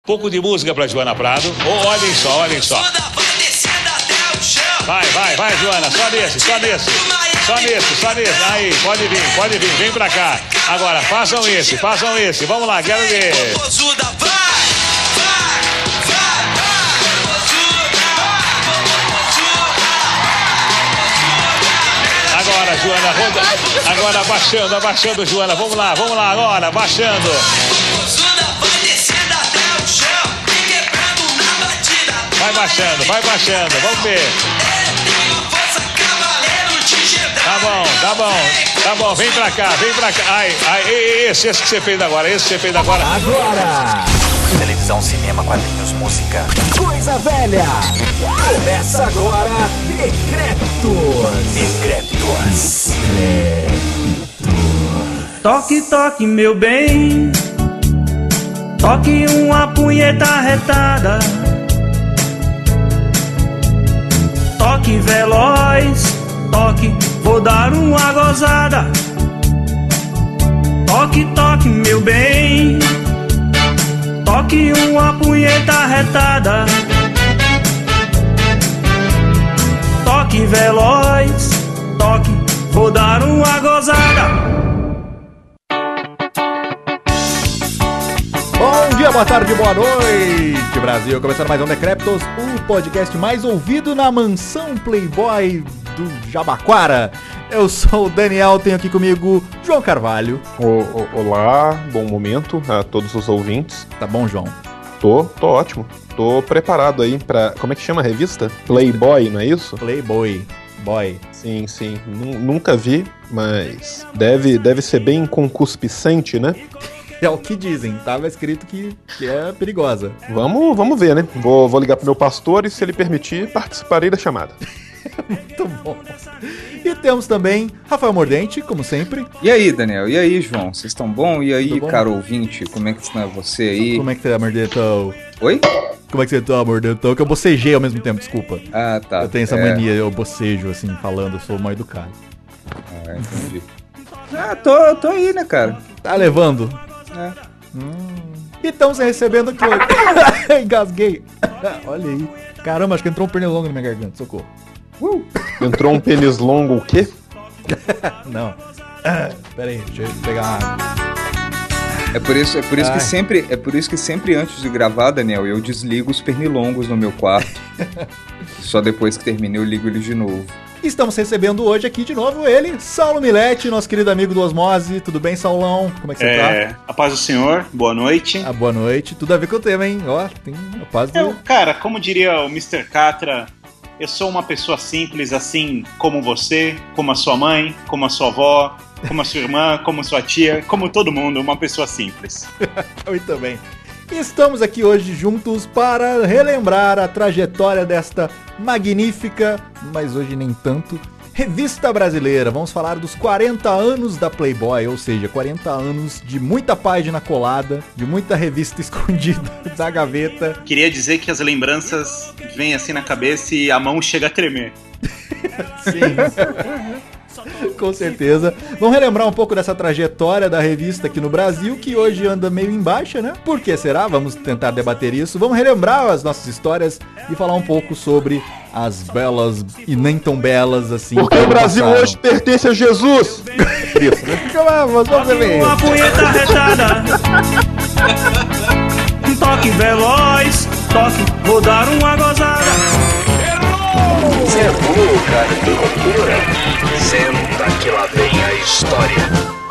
Pouco de música pra Joana Prado. Oh, olhem só, olhem só. Vai, Joana, só nesse. Aí, pode vir, vem pra cá. Agora, façam esse. Vamos lá, quero ver. Agora, Joana, roda. Agora, abaixando, Joana. Vamos lá, agora, abaixando. Vai baixando, vamos ver. Tá bom, vem pra cá. Ai, esse que você fez agora, Agora! Televisão, cinema, quadrinhos, música. Coisa velha! Começa agora, Decrépitos. Toque, toque, meu bem. Toque uma punheta retada. Toque veloz, toque, vou dar uma gozada. Toque, toque, meu bem. Toque uma punheta retada. Toque veloz, toque, vou dar uma gozada. Bom dia, boa tarde, boa noite, Brasil. Começando mais um Decrépitos, o podcast mais ouvido na mansão Playboy do Jabaquara. Eu sou o Daniel, tenho aqui comigo João Carvalho. Olá, bom momento a todos os ouvintes. Tá bom, João? Tô ótimo. Tô preparado aí pra... Como é que chama a revista? Playboy, não é isso? Playboy. Boy. Sim. Nunca vi, mas deve ser bem concupiscente, né? É o que dizem, tava escrito que é perigosa. Vamos ver, né? Vou ligar pro meu pastor e, se ele permitir, participarei da chamada. Muito bom. E temos também Rafael Mordente, como sempre. E aí, Daniel? E aí, João? Vocês estão bom? E aí, caro ouvinte? Como é que está você aí? Como é que tá, Mordentão? Oi? Como é que você tá, Mordentão? Que eu bocejei ao mesmo tempo, desculpa. Ah, tá. Eu tenho essa mania, eu bocejo, assim, falando, eu sou mal educado. Ah, entendi. Tô aí, né, cara? Tá levando? É. E estamos recebendo aqui hoje. Engasguei. Olha aí. Caramba, acho que entrou um pernilongo na minha garganta, socorro. Entrou um pênis longo o quê? Não. Pera aí, deixa eu pegar uma água. É por isso que sempre antes de gravar, Daniel, eu desligo os pernilongos no meu quarto. Só depois que termino eu ligo eles de novo. Estamos recebendo hoje aqui de novo ele, Saulo Milete, nosso querido amigo do Osmose. Tudo bem, Saulão? Como é que você tá? A paz do Senhor, boa noite. Boa noite. Tudo a ver com o tema, hein? Ó, tem a paz do... Cara, como diria o Mr. Catra, eu sou uma pessoa simples, assim como você, como a sua mãe, como a sua avó, como a sua irmã, como a sua tia, como todo mundo, uma pessoa simples. Muito bem. Estamos aqui hoje juntos para relembrar a trajetória desta magnífica, mas hoje nem tanto, revista brasileira. Vamos falar dos 40 anos da Playboy, ou seja, 40 anos de muita página colada, de muita revista escondida da gaveta. Queria dizer que as lembranças vêm assim na cabeça e a mão chega a tremer. Sim. Com certeza. Vamos relembrar um pouco dessa trajetória da revista aqui no Brasil, que hoje anda meio em baixa, né? Por que será? Vamos tentar debater isso. Vamos relembrar as nossas histórias e falar um pouco sobre as belas e nem tão belas assim. Porque o Brasil hoje pertence a Jesus. Isso, né? Vamos ver. Uma punheta retada. Um toque veloz, toque, vou dar uma gozada. Você é burro, cara, que loucura. Senta que lá vem a história.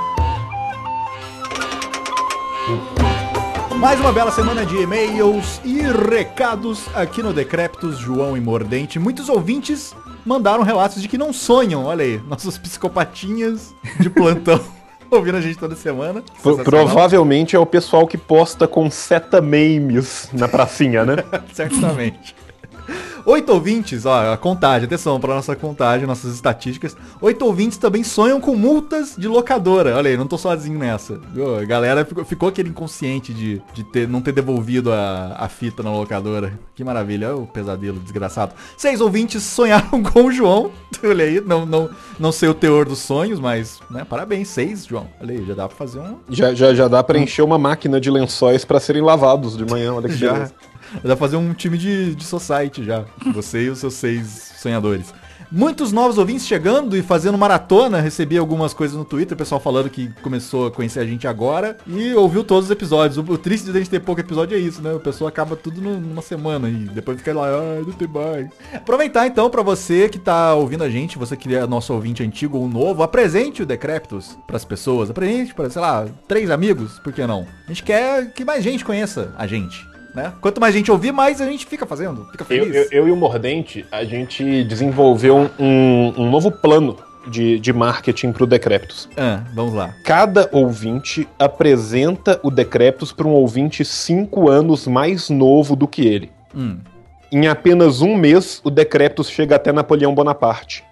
Mais uma bela semana de e-mails e recados aqui no Decrépitos, João e Mordente. Muitos ouvintes mandaram relatos de que não sonham, olha aí, nossos psicopatinhas de plantão ouvindo a gente toda semana. Provavelmente é o pessoal que posta com seta memes na pracinha, né? Certamente. 8 ouvintes, ó, a contagem, atenção pra nossa contagem, nossas estatísticas. 8 ouvintes também sonham com multas de locadora. Olha aí, não tô sozinho nessa. A galera ficou aquele inconsciente de não ter devolvido a fita na locadora. Que maravilha, o pesadelo desgraçado. 6 ouvintes sonharam com o João. Olha aí, não sei o teor dos sonhos, mas, né, parabéns, 6, João. Olha aí, já dá pra fazer um... Já dá pra encher uma máquina de lençóis pra serem lavados de manhã, olha que beleza. Dá pra fazer um time de society já. Você e os seus 6 sonhadores. Muitos novos ouvintes chegando e fazendo maratona. Recebi algumas coisas no Twitter, o pessoal falando que começou a conhecer a gente agora e ouviu todos os episódios. O triste de a gente ter pouco episódio é isso, né? O pessoal acaba tudo numa semana e depois fica lá, não tem mais. Aproveitar então pra você que tá ouvindo a gente, você que é nosso ouvinte antigo ou novo, apresente o Decréptos pras pessoas. Apresente pra, sei lá, 3 amigos, por que não? A gente quer que mais gente conheça a gente. Né? Quanto mais gente ouvir, mais a gente fica fazendo, fica feliz. Eu e o Mordente, a gente desenvolveu um novo plano de marketing pro Decréptos. Vamos lá. Cada ouvinte apresenta o Decréptos para um ouvinte 5 anos mais novo do que ele. Em apenas um mês, o Decréptos chega até Napoleão Bonaparte.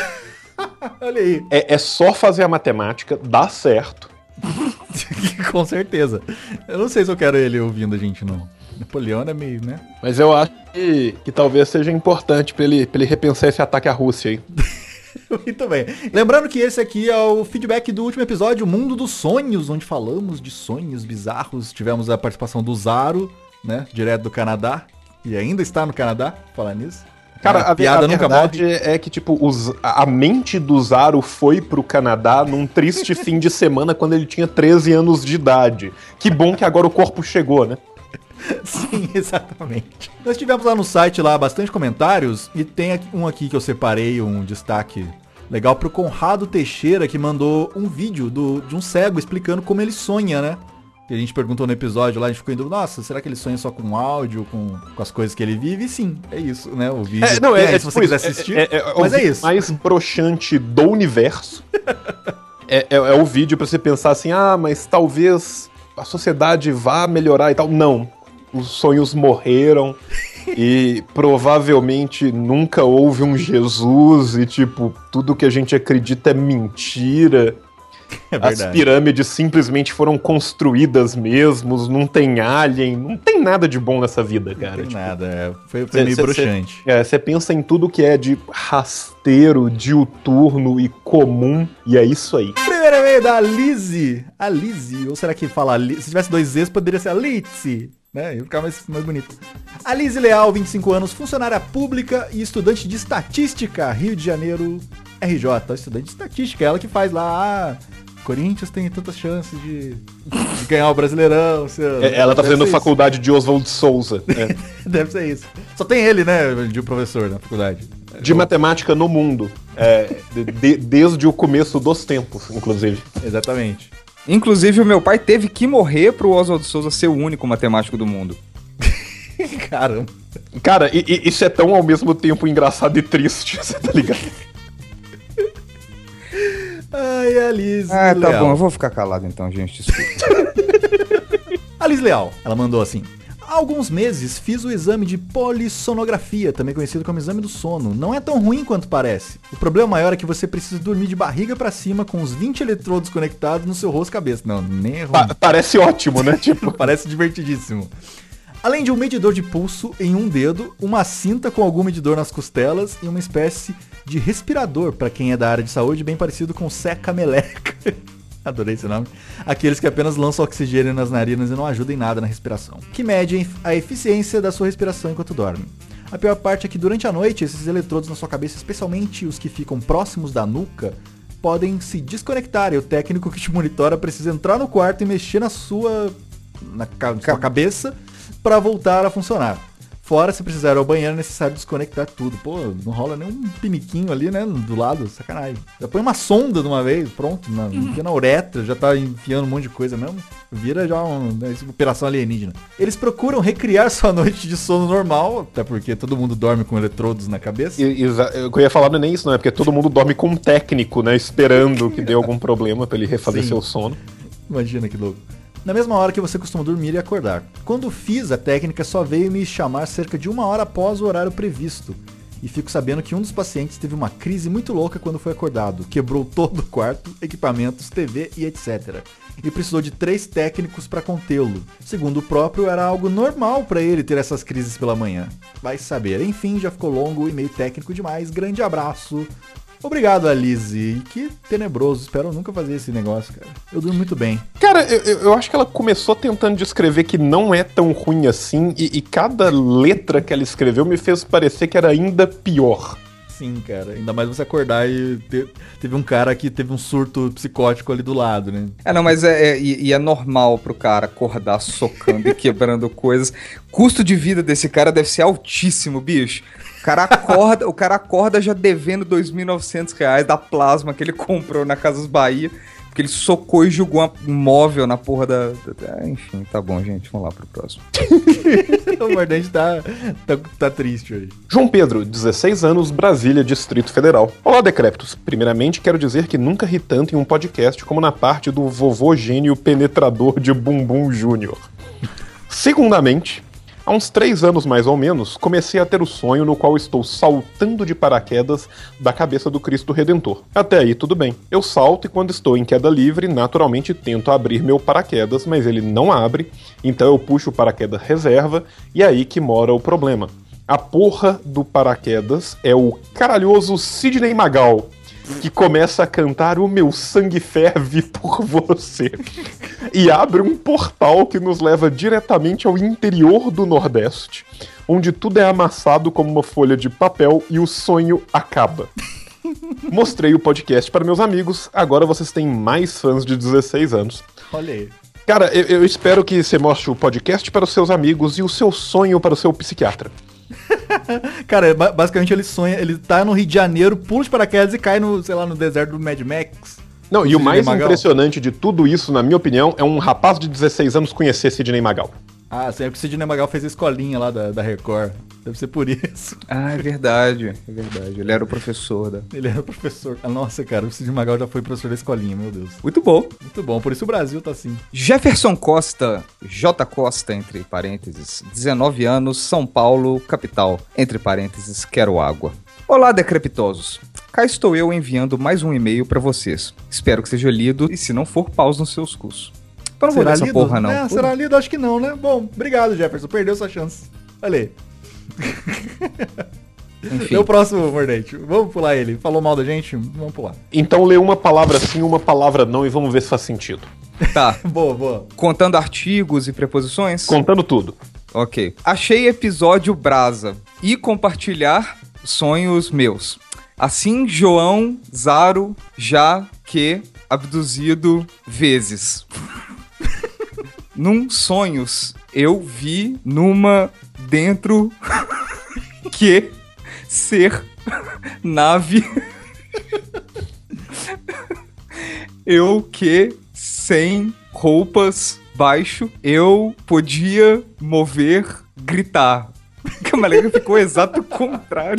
Olha aí. É só fazer a matemática, dá certo. Com certeza. Eu não sei se eu quero ele ouvindo a gente, não. Napoleão é meio, né? Mas eu acho que talvez seja importante pra ele repensar esse ataque à Rússia aí. Muito bem. Lembrando que esse aqui é o feedback do último episódio, o Mundo dos Sonhos, onde falamos de sonhos bizarros. Tivemos a participação do Zaro, né? Direto do Canadá. E ainda está no Canadá, falar nisso. Cara, a piada nunca verdade morre. é que, tipo, a mente do Zaro foi pro Canadá num triste fim de semana quando ele tinha 13 anos de idade. Que bom que agora o corpo chegou, né? Sim, exatamente. Nós tivemos lá no site bastante comentários e tem um aqui que eu separei, um destaque legal pro Conrado Teixeira, que mandou um vídeo de um cego explicando como ele sonha, né? Que a gente perguntou no episódio lá, a gente ficou indo, nossa, será que ele sonha só com áudio, com as coisas que ele vive? E sim, é isso, né? O vídeo. Se você quiser assistir, mas é isso. O mais broxante do universo é o vídeo pra você pensar assim, mas talvez a sociedade vá melhorar e tal. Não. Os sonhos morreram e provavelmente nunca houve um Jesus e, tipo, tudo que a gente acredita é mentira. É verdade. As pirâmides simplesmente foram construídas mesmo, não tem alien, não tem nada de bom nessa vida, cara. Não tem nada, foi meio broxante. Você pensa em tudo que é de rasteiro, diuturno e comum, e é isso aí. Primeiro e-mail da Lizzie. A Lizzie, ou será que fala se tivesse 2 Z's, poderia ser a Litzy, né? Ia ficar mais bonito. A Lizzie Leal, 25 anos, funcionária pública e estudante de estatística, Rio de Janeiro, RJ, estudante de estatística, ela que faz lá, Corinthians tem tantas chances de ganhar o Brasileirão. Ela tá fazendo faculdade de Oswald Souza. Deve ser isso. Só tem ele, né, de professor na faculdade. De matemática no mundo. Desde o começo dos tempos, inclusive. Exatamente. Inclusive, o meu pai teve que morrer pro Oswald Souza ser o único matemático do mundo. Caramba. Cara, isso é tão ao mesmo tempo engraçado e triste, você tá ligado? Ai, a Liz tá Leal. bom, eu vou ficar calado então, gente, desculpa. A Liz Leal, ela mandou assim: há alguns meses fiz o exame de polissonografia, também conhecido como exame do sono. Não é tão ruim quanto parece. O problema maior é que você precisa dormir de barriga pra cima com os 20 eletrodos conectados no seu rosto e cabeça. Não, nem é ruim. Parece ótimo, né? Tipo, parece divertidíssimo. Além de um medidor de pulso em um dedo, uma cinta com algum medidor nas costelas e uma espécie de respirador, pra quem é da área de saúde, bem parecido com seca-meleca. Adorei esse nome. Aqueles que apenas lançam oxigênio nas narinas e não ajudam em nada na respiração. Que medem a eficiência da sua respiração enquanto dorme. A pior parte é que durante a noite, esses eletrodos na sua cabeça, especialmente os que ficam próximos da nuca, podem se desconectar e o técnico que te monitora precisa entrar no quarto e mexer na sua cabeça para voltar a funcionar. Fora, se precisar ir ao banheiro, é necessário desconectar tudo. Pô, não rola nem um piniquinho ali, né, do lado, sacanagem. Já põe uma sonda de uma vez, pronto, na uretra, já tá enfiando um monte de coisa mesmo. Vira já uma operação alienígena. Eles procuram recriar sua noite de sono normal, até porque todo mundo dorme com eletrodos na cabeça. O que eu ia falar não é nem isso, não, é porque todo mundo dorme com um técnico, né, esperando que dê algum problema pra ele refazer seu sono. Imagina que louco. na mesma hora que você costuma dormir e acordar. Quando fiz, a técnica só veio me chamar cerca de 1 hora após o horário previsto. E fico sabendo que um dos pacientes teve uma crise muito louca quando foi acordado. Quebrou todo o quarto, equipamentos, TV e etc. E precisou de 3 técnicos para contê-lo. Segundo o próprio, era algo normal para ele ter essas crises pela manhã. Vai saber. Enfim, já ficou longo e meio técnico demais. Grande abraço. Obrigado, Alice. Que tenebroso. Espero nunca fazer esse negócio, cara. Eu durmo muito bem. Cara, eu acho que ela começou tentando descrever que não é tão ruim assim, e cada letra que ela escreveu me fez parecer que era ainda pior. Sim, cara. Ainda mais você acordar e teve um cara que teve um surto psicótico ali do lado, né? Não, mas é normal pro cara acordar socando e quebrando coisas. Custo de vida desse cara deve ser altíssimo, bicho. O cara acorda já devendo R$2.900 da plasma que ele comprou na Casas Bahia, porque ele socou e jogou um móvel na porra da... Enfim, tá bom, gente. Vamos lá pro próximo. O Mordente tá triste hoje. João Pedro, 16 anos, Brasília, Distrito Federal. Olá, decrépitos. Primeiramente, quero dizer que nunca ri tanto em um podcast como na parte do vovô gênio penetrador de Bumbum Júnior. Segundamente, há uns 3 anos mais ou menos, comecei a ter o sonho no qual estou saltando de paraquedas da cabeça do Cristo Redentor. Até aí tudo bem. Eu salto e quando estou em queda livre, naturalmente tento abrir meu paraquedas, mas ele não abre, então eu puxo o paraquedas reserva e é aí que mora o problema. A porra do paraquedas é o caralhoso Sidney Magal, que começa a cantar O Meu Sangue Ferve por Você. E abre um portal que nos leva diretamente ao interior do Nordeste, onde tudo é amassado como uma folha de papel e o sonho acaba. Mostrei o podcast para meus amigos, agora vocês têm mais fãs de 16 anos. Olha aí. Cara, eu espero que você mostre o podcast para os seus amigos e o seu sonho para o seu psiquiatra. Cara, basicamente ele sonha, ele tá no Rio de Janeiro, pula de paraquedas e cai no, sei lá, no deserto do Mad Max. Não, e o mais impressionante de tudo isso, na minha opinião, é um rapaz de 16 anos conhecer Sidney Magal. Ah, sim, é porque o Sidney Magal fez a escolinha lá da Record. Deve ser por isso. Ah, é verdade. Ele era o professor da... Ele era o professor. Ah, nossa, cara, o Sidney Magal já foi professor da escolinha, meu Deus. Muito bom. Muito bom, por isso o Brasil tá assim. Jefferson Costa, J. Costa, entre parênteses, 19 anos, São Paulo, capital, entre parênteses, quero água. Olá, decrepitosos. Cá estou eu enviando mais um e-mail pra vocês. Espero que seja lido e se não for, pause nos seus cursos. Então não vou ler essa porra, não. É, será lido? Acho que não, né? Bom, obrigado, Jefferson. Perdeu sua chance. Olha aí. Enfim. É o próximo, Mordente. Vamos pular ele. Falou mal da gente? Vamos pular. Então lê uma palavra sim, uma palavra não e vamos ver se faz sentido. Tá. Boa. Contando artigos e preposições? Contando tudo. Ok. Achei episódio brasa. E compartilhar sonhos meus. Assim, João, Zaro, já que abduzido vezes. Num sonhos, eu vi numa dentro que ser nave eu que sem roupas eu podia mover, gritar. Camalega ficou o exato contrário.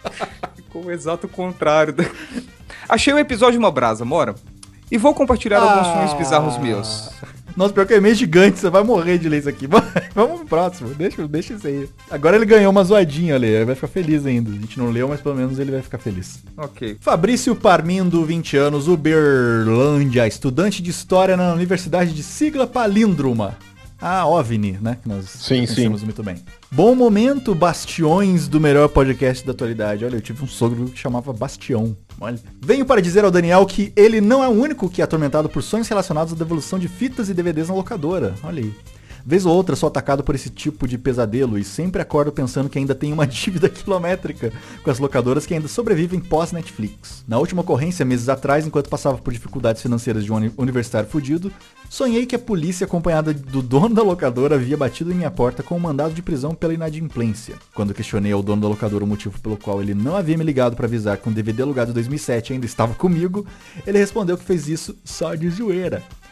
Achei o episódio uma brasa, mora? E vou compartilhar alguns sonhos bizarros meus. Nossa, pior que é meio gigante, você vai morrer de ler isso aqui. Vamos pro próximo, deixa isso aí. Agora ele ganhou uma zoadinha ali, ele vai ficar feliz ainda. A gente não leu, mas pelo menos ele vai ficar feliz. Ok. Fabrício Parmindo, 20 anos, Uberlândia, estudante de História na Universidade de Sigla Palíndroma. A OVNI, né? Que nós conhecemos muito bem. Bom momento, bastiões do melhor podcast da atualidade. Olha, eu tive um sogro que chamava Bastião. Olha. Venho para dizer ao Daniel que ele não é o único que é atormentado por sonhos relacionados à devolução de fitas e DVDs na locadora. Olha aí. Vez ou outra sou atacado por esse tipo de pesadelo e sempre acordo pensando que ainda tem uma dívida quilométrica com as locadoras que ainda sobrevivem pós-Netflix. Na última ocorrência, meses atrás, enquanto passava por dificuldades financeiras de um universitário fudido, sonhei que a polícia, acompanhada do dono da locadora, havia batido em minha porta com um mandado de prisão pela inadimplência. Quando questionei ao dono da locadora o motivo pelo qual ele não havia me ligado para avisar que um DVD alugado em 2007 ainda estava comigo, ele respondeu que fez isso só de zoeira.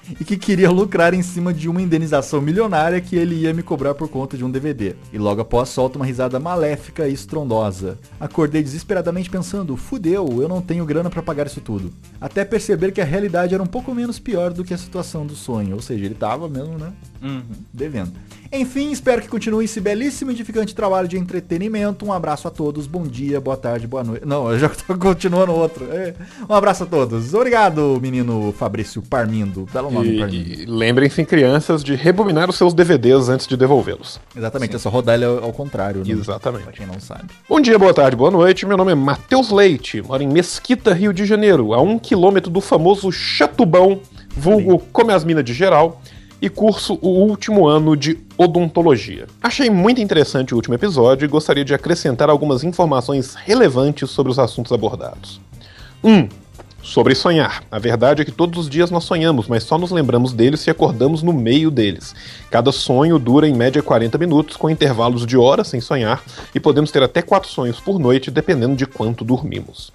e que queria lucrar em cima de uma indenização milionária que ele ia me cobrar por conta de um DVD. E logo após solta uma risada maléfica e estrondosa. Acordei desesperadamente pensando, fudeu, eu não tenho grana pra pagar isso tudo. Até perceber que a realidade era um pouco menos pior do que a situação do sonho, ou seja, ele tava mesmo, né, devendo. Enfim, espero que continue esse belíssimo e edificante trabalho de entretenimento. Um abraço a todos, bom dia, boa tarde, boa noite. Não, eu já tô continuando outro. Um abraço a todos. Obrigado, menino Fabrício Parmindo. Dá um nome, Parmindo. E lembrem-se, crianças, de rebobinar os seus DVDs antes de devolvê-los. Exatamente, é só rodar ele ao contrário. Né? Exatamente. Pra quem não sabe. Bom dia, boa tarde, boa noite. Meu nome é Matheus Leite, moro em Mesquita, Rio de Janeiro, a 1 quilômetro do famoso Chatubão, vulgo Come as Minas de Geral, e curso o último ano de odontologia. Achei muito interessante o último episódio e gostaria de acrescentar algumas informações relevantes sobre os assuntos abordados. 1. Sobre sonhar. A verdade é que todos os dias nós sonhamos, mas só nos lembramos deles se acordamos no meio deles. Cada sonho dura em média 40 minutos, com intervalos de horas sem sonhar, e podemos ter até 4 sonhos por noite, dependendo de quanto dormimos.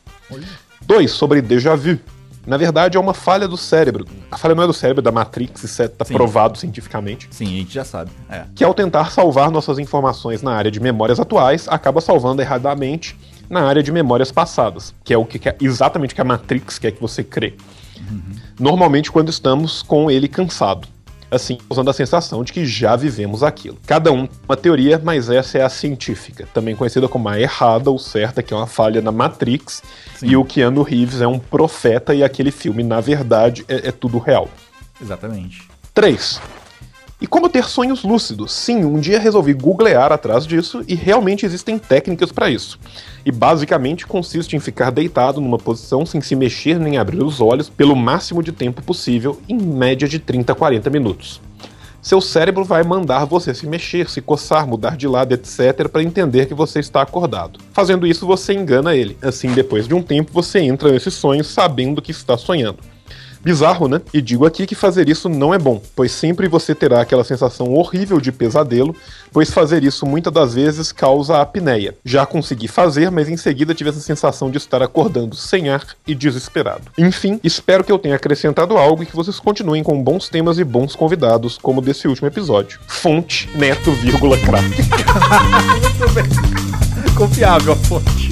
2. Sobre déjà vu. Na verdade, é uma falha do cérebro. A falha não é do cérebro, é da Matrix, isso está provado cientificamente. Sim, a gente já sabe. Que ao tentar salvar nossas informações na área de memórias atuais, acaba salvando erradamente na área de memórias passadas, que é o que exatamente que a Matrix quer que você crê. Normalmente quando estamos com ele cansado. Assim, usando a sensação de que já vivemos aquilo. Cada um uma teoria, mas essa é a científica, também conhecida como a errada ou certa, que é uma falha na Matrix. Sim. E o Keanu Reeves é um profeta e aquele filme, na verdade, é tudo real. Exatamente. 3. E como ter sonhos lúcidos? Sim, um dia resolvi googlear atrás disso e realmente existem técnicas para isso. E basicamente consiste em ficar deitado numa posição sem se mexer nem abrir os olhos pelo máximo de tempo possível, em média de 30 a 40 minutos. Seu cérebro vai mandar você se mexer, se coçar, mudar de lado, etc, para entender que você está acordado. Fazendo isso, você engana ele. Assim, depois de um tempo, você entra nesse sonho sabendo que está sonhando. Bizarro, né? E digo aqui que fazer isso não é bom, pois sempre você terá aquela sensação horrível de pesadelo, pois fazer isso muitas das vezes causa apneia. Já consegui fazer, mas em seguida tive essa sensação de estar acordando sem ar e desesperado. Enfim, espero que eu tenha acrescentado algo e que vocês continuem com bons temas e bons convidados, como desse último episódio. Fonte, Neto, crack. Muito bem. Confiável a fonte.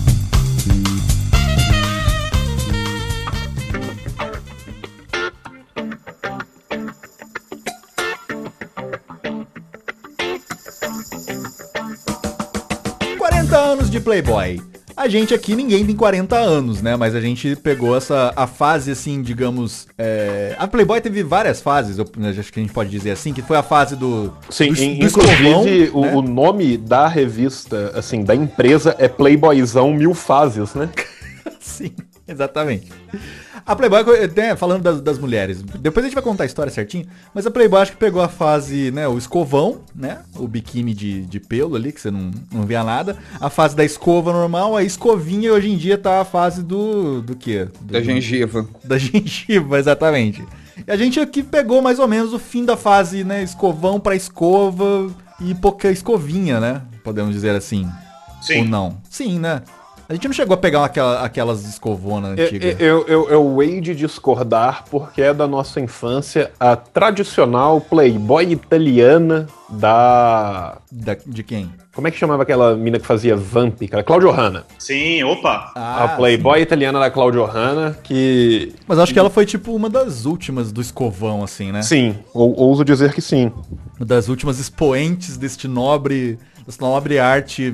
Anos de Playboy. A gente aqui, ninguém tem 40 anos, né? Mas a gente pegou a fase, assim, digamos... A Playboy teve várias fases, acho que a gente pode dizer assim, que foi a fase do... Sim, do inclusive escovão, né? o nome da revista, assim, da empresa é Playboyzão Mil Fases, né? Sim, exatamente. A Playboy, né, falando das mulheres, depois a gente vai contar a história certinho, mas a Playboy acho que pegou a fase, né, o escovão, né, o biquíni de pelo ali, que você não via nada, a fase da escova normal, a escovinha, e hoje em dia tá a fase do quê? Da gengiva. Da gengiva, exatamente. E a gente aqui pegou mais ou menos o fim da fase, né, escovão pra escova e pouca escovinha, né, podemos dizer assim. Sim. Ou não? Sim, né? A gente não chegou a pegar aquelas escovonas antigas. Eu hei de discordar, porque é da nossa infância a tradicional Playboy italiana De quem? Como é que chamava aquela mina que fazia Vamp? Aquela Claudio Hanna. Sim, opa. A Playboy italiana da Claudio Hanna, que... Mas acho que ela foi tipo uma das últimas do escovão, assim, né? Sim, ouso dizer que sim. Uma das últimas expoentes dessa nobre arte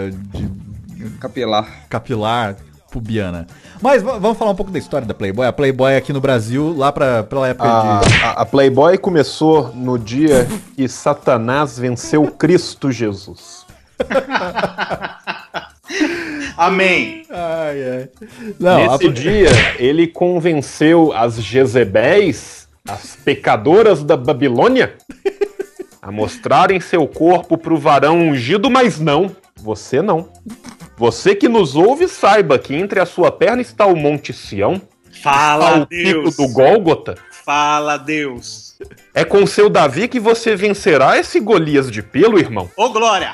capilar pubiana. Mas vamos falar um pouco da história da Playboy. A Playboy aqui no Brasil, lá pela época A Playboy começou no dia que Satanás venceu Cristo Jesus. Amém. Ai. Nesse dia, ele convenceu as Jezebéis, as pecadoras da Babilônia, a mostrarem seu corpo pro varão ungido, mas não, você não. Você que nos ouve, saiba que entre a sua perna está o Monte Sião, Fala, o Deus. pico do Gólgota. Fala, Deus. É com seu Davi que você vencerá esse Golias de pelo, irmão. Ô, Glória.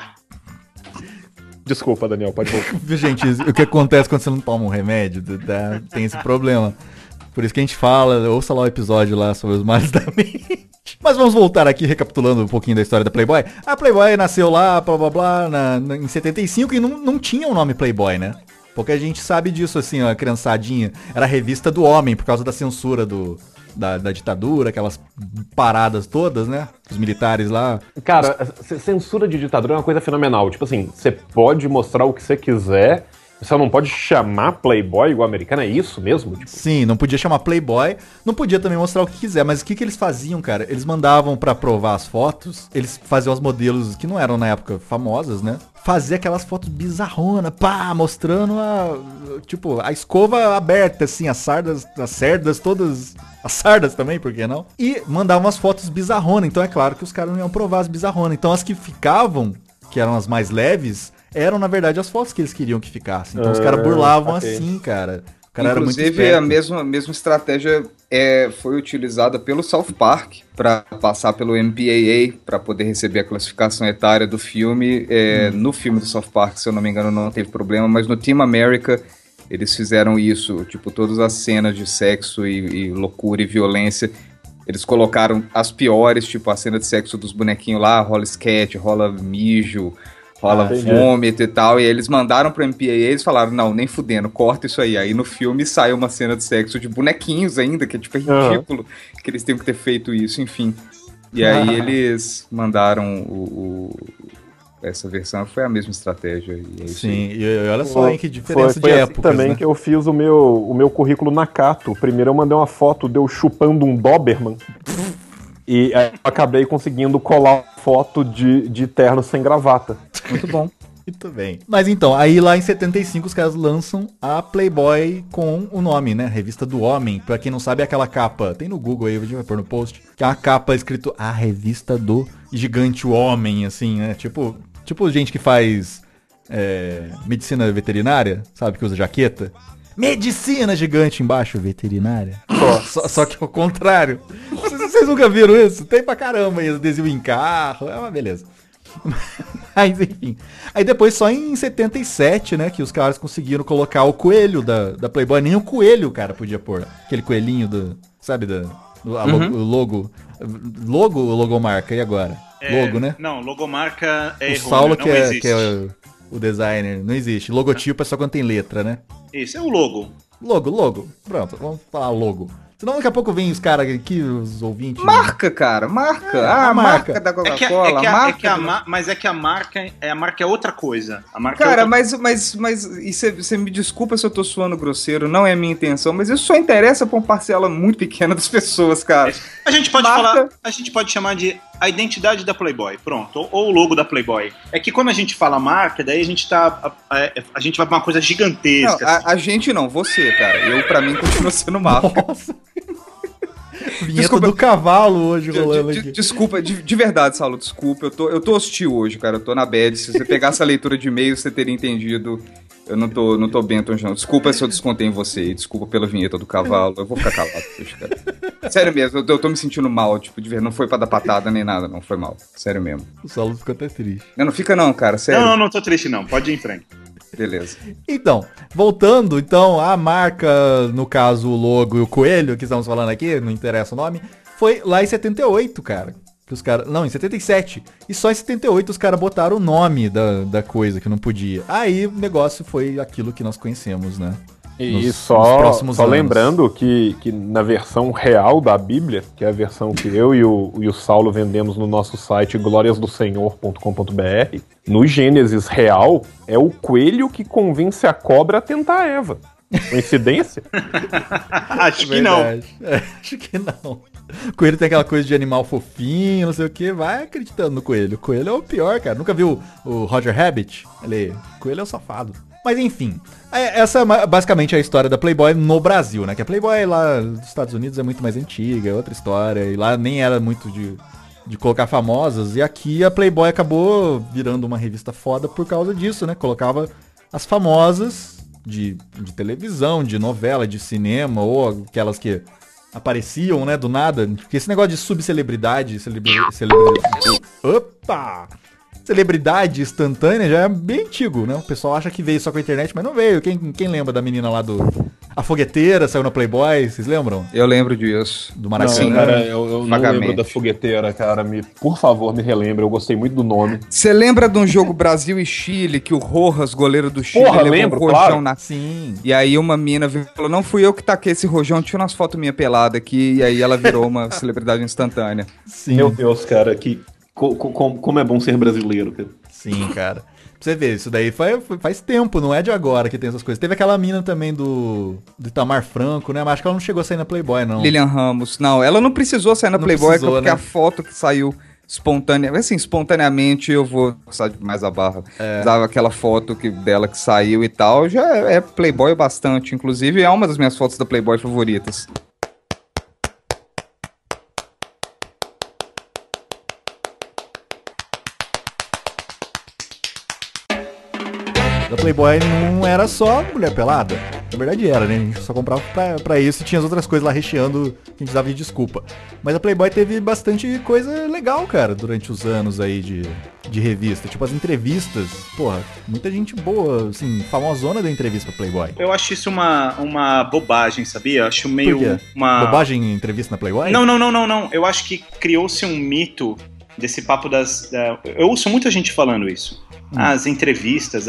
Desculpa, Daniel, pode voltar. Gente, o que acontece quando você não toma um remédio? Tem esse problema. Por isso que a gente fala, ouça lá o episódio lá sobre os males da mente. Mas vamos voltar aqui, recapitulando um pouquinho da história da Playboy. A Playboy nasceu lá, blá blá blá, em 75 e não tinha o nome Playboy, né? Porque a gente sabe disso, assim, ó, a criançadinha. Era a revista do homem, por causa da censura da ditadura, aquelas paradas todas, né? Os militares lá. Cara, censura de ditadura é uma coisa fenomenal. Tipo assim, você pode mostrar o que você quiser, você não pode chamar Playboy igual americano, é isso mesmo? Tipo... Sim, não podia chamar Playboy, não podia também mostrar o que quiser, mas o que eles faziam, cara? Eles mandavam pra provar as fotos, eles faziam os modelos que não eram na época famosas, né? Fazia aquelas fotos bizarronas, pá, mostrando a escova aberta, assim, as cerdas todas, as sardas também, por que não? E mandavam umas fotos bizarronas, então é claro que os caras não iam provar as bizarronas. Então as que ficavam, que eram as mais leves, eram na verdade as fotos que eles queriam que ficassem. Então os caras burlavam assim, cara. O cara inclusive, era muito a mesma estratégia foi utilizada pelo South Park para passar pelo MPAA, para poder receber a classificação etária do filme. No filme do South Park, se eu não me engano, não teve problema, mas no Team America eles fizeram isso. Tipo, todas as cenas de sexo e loucura e violência, eles colocaram as piores, tipo a cena de sexo dos bonequinhos lá, rola sketch, rola mijo, rola vômito e tal, e aí eles mandaram pro MPAA e eles falaram, não, nem fudendo, corta isso aí. Aí no filme sai uma cena de sexo de bonequinhos ainda, que é tipo ridículo que eles tenham que ter feito isso, enfim. E aí eles mandaram essa versão, foi a mesma estratégia. E é isso. Sim, e olha só, hein, que diferença de época. Também, né? Que eu fiz o meu currículo na Cato. Primeiro eu mandei uma foto de eu chupando um Doberman. E aí eu acabei conseguindo colar foto de terno sem gravata. Muito bom. Muito bem. Mas então, aí lá em 75 os caras lançam a Playboy com o nome, né? Revista do Homem. Pra quem não sabe, é aquela capa, tem no Google aí, a gente vai pôr no post, que é uma capa escrito a Revista do Gigante Homem, assim, né? Tipo gente que faz medicina veterinária, sabe? Que usa jaqueta. Medicina gigante embaixo, veterinária. Só que ao contrário. Vocês nunca viram isso? Tem pra caramba aí, adesivo em carro, é uma beleza. Mas enfim. Aí depois só em 77, né, que os caras conseguiram colocar o coelho da Playboy. Nem o coelho o cara podia pôr. Aquele coelhinho logo. Logo ou logomarca? E agora? Logo, né? Não, logomarca é errôneo, Saulo que é o designer. Não existe. Logotipo é só quando tem letra, né? Isso, é o logo. Logo. Pronto, vamos falar logo. Senão daqui a pouco vem os caras aqui, os ouvintes. Marca, cara, marca. A marca da Coca-Cola, mas é que a marca é outra coisa. A marca cara, mas você me desculpa se eu tô suando grosseiro, não é a minha intenção, mas isso só interessa pra uma parcela muito pequena das pessoas, cara. A gente pode chamar de a identidade da Playboy, pronto, ou o logo da Playboy. É que quando a gente fala marca, daí a gente vai pra uma coisa gigantesca. Não, a gente não, você, cara. Pra mim, continua sendo marca. Nossa. Vinheta do cavalo hoje rolando aqui. Desculpa, de verdade, Saulo, desculpa. Eu tô hostil hoje, cara. Eu tô na bad. Se você pegasse a leitura de e-mail, você teria entendido. Eu não tô bem, Antonio. Desculpa se eu descontei em você. Desculpa pela vinheta do cavalo. Eu vou ficar calado, cara. Sério mesmo, eu tô me sentindo mal, tipo, de ver. Não foi pra dar patada nem nada, não. Foi mal. Sério mesmo. O Saulo ficou até triste. Não fica não, cara. Sério. Não tô triste não. Pode ir em frente. Beleza. Então, voltando, a marca, no caso o logo e o coelho, que estamos falando aqui, não interessa o nome, foi lá em 78, cara. Que os caras. Não, em 77. E só em 78 os caras botaram o nome da coisa que não podia. Aí o negócio foi aquilo que nós conhecemos, né? E só lembrando que na versão real da Bíblia, que é a versão que eu e o Saulo vendemos no nosso site gloriasdosenhor.com.br, no Gênesis real, é o coelho que convence a cobra a tentar Eva. Coincidência? Acho que não. Acho que não. O coelho tem aquela coisa de animal fofinho, não sei o que, vai acreditando no coelho. O coelho é o pior, cara. Nunca viu o Roger Rabbit? Coelho é o safado. Mas enfim, essa é basicamente a história da Playboy no Brasil, né? Que a Playboy lá nos Estados Unidos é muito mais antiga, é outra história. E lá nem era muito de colocar famosas. E aqui a Playboy acabou virando uma revista foda por causa disso, né? Colocava as famosas de televisão, de novela, de cinema, ou aquelas que apareciam, né, do nada. Porque esse negócio de subcelebridade, celebridade instantânea já é bem antigo, né? O pessoal acha que veio só com a internet, mas não veio. Quem lembra da menina lá do A Fogueteira saiu na Playboy, vocês lembram? Eu lembro disso. Do Não, Maracanã. cara, eu não Vagamente. lembro da fogueteira, cara. Por favor, me relembre. Eu gostei muito do nome. Você lembra de um jogo Brasil e Chile, que o Rojas, goleiro do Chile, Porra, levou lembro, um rojão claro. na... Sim. E aí uma mina falou, não fui eu que taquei esse rojão, tinha umas fotos minha pelada aqui, e aí ela virou uma celebridade instantânea. Sim. Meu Deus, cara, como é bom ser brasileiro, cara. Sim, cara. Pra você ver, isso daí faz tempo, não é de agora que tem essas coisas. Teve aquela mina também do Itamar Franco, né? Mas acho que ela não chegou a sair na Playboy, não. Lilian Ramos. Não, ela não precisou sair na Não Playboy, precisou, porque né? a foto que saiu espontaneamente eu vou passar mais a barra. Dava aquela foto dela que saiu e tal, já é Playboy bastante. Inclusive, é uma das minhas fotos da Playboy favoritas. Da Playboy não era só mulher pelada. Na verdade era, né? A gente só comprava pra isso e tinha as outras coisas lá recheando que a gente dava de desculpa. Mas a Playboy teve bastante coisa legal, cara, durante os anos aí de revista. Tipo, as entrevistas. Porra, muita gente boa, assim, famosona da entrevista pra Playboy. Eu acho isso uma bobagem, sabia? Eu acho meio Por quê? uma... Bobagem em entrevista na Playboy? Não. Eu acho que criou-se um mito desse papo eu ouço muita gente falando isso. As entrevistas,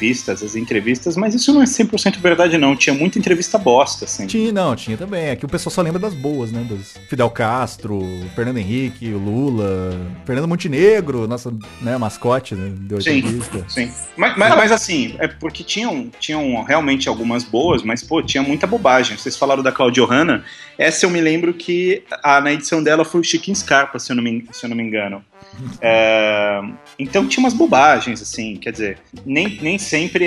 mas isso não é 100% verdade, não. Tinha muita entrevista bosta, assim. Tinha também. É que o pessoal só lembra das boas, né? Das Fidel Castro, Fernando Henrique, o Lula, Fernando Montenegro, nossa, né, mascote, né? Deu entrevista. Sim. Mas assim, é porque tinham realmente algumas boas, mas, pô, tinha muita bobagem. Vocês falaram da Claudio Hanna. Essa eu me lembro que na edição dela foi o Chiquinho Scarpa, se eu não me engano. Então tinha umas bobagens, assim, quer dizer, nem sempre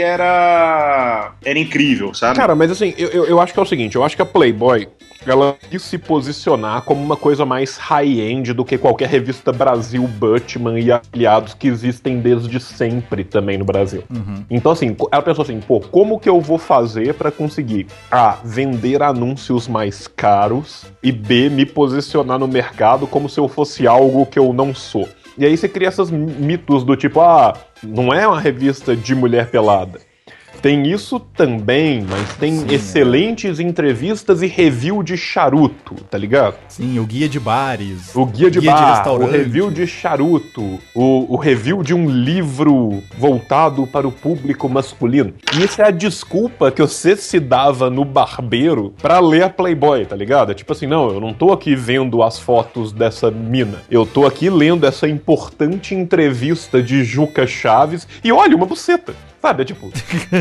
era incrível, sabe? Cara, mas assim, eu acho que é o seguinte, eu acho que a Playboy, ela quis se posicionar como uma coisa mais high-end do que qualquer revista Brasil, Butchman e aliados que existem desde sempre também no Brasil. Então assim, ela pensou assim, pô, como que eu vou fazer pra conseguir A, vender anúncios mais caros e B, me posicionar no mercado como se eu fosse algo que eu não sou. E aí você cria esses mitos do tipo, não é uma revista de mulher pelada. Tem isso também, mas tem excelentes entrevistas e review de charuto, tá ligado? Sim, o guia de bares. O guia de bar, o restaurante. review de charuto, o review de um livro voltado para o público masculino. E isso é a desculpa que você se dava no barbeiro pra ler a Playboy, tá ligado? É tipo assim, não, eu não tô aqui vendo as fotos dessa mina. Eu tô aqui lendo essa importante entrevista de Juca Chaves e olha, uma buceta. Sabe, é tipo...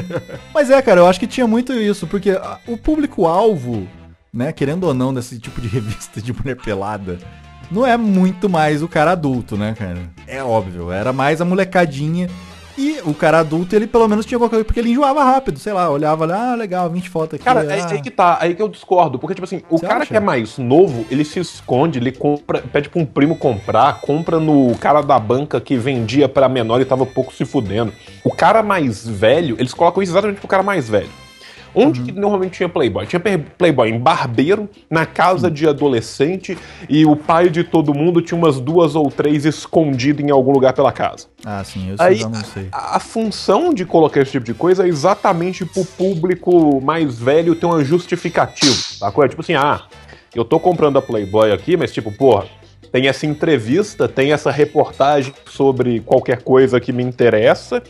Mas cara, eu acho que tinha muito isso, porque o público-alvo, né, querendo ou não, desse tipo de revista de mulher pelada, não é muito mais o cara adulto, né, cara? É óbvio, era mais a molecadinha. E o cara adulto, ele pelo menos tinha qualquer coisa, porque ele enjoava rápido, sei lá, olhava lá, legal, 20 fotos aqui. Cara, aí que eu discordo, porque, tipo assim, o Você cara acha? que é mais novo, ele se esconde, ele compra, pede pra um primo compra no cara da banca que vendia pra menor e tava pouco se fudendo. O cara mais velho, eles colocam isso exatamente pro cara mais velho. Onde que normalmente tinha Playboy? Tinha Playboy em barbeiro, na casa de adolescente, e o pai de todo mundo tinha umas 2 ou 3 escondidas em algum lugar pela casa. Ah, sim, eu Aí, já não sei. a função de colocar esse tipo de coisa é exatamente pro público mais velho ter uma justificativa, sacou? É tipo assim, eu tô comprando a Playboy aqui, mas tipo, porra, tem essa entrevista, tem essa reportagem sobre qualquer coisa que me interessa,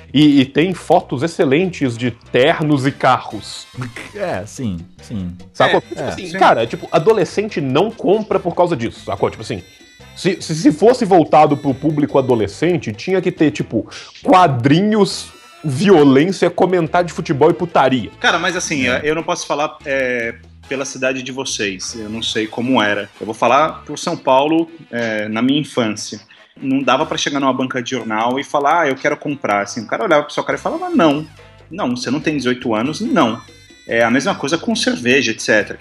e tem fotos excelentes de ternos e carros. Sim. Sacou? Tipo assim, sim. cara, tipo, adolescente não compra por causa disso, sacou? Tipo assim, se fosse voltado pro público adolescente, tinha que ter, tipo, quadrinhos, violência, comentário de futebol e putaria. Cara, mas assim, eu não posso falar pela cidade de vocês, eu não sei como era. Eu vou falar por São Paulo, na minha infância. Não dava pra chegar numa banca de jornal e falar, eu quero comprar. Assim, o cara olhava pro seu cara e falava, não, você não tem 18 anos, não. É a mesma coisa com cerveja, etc. Quer dizer,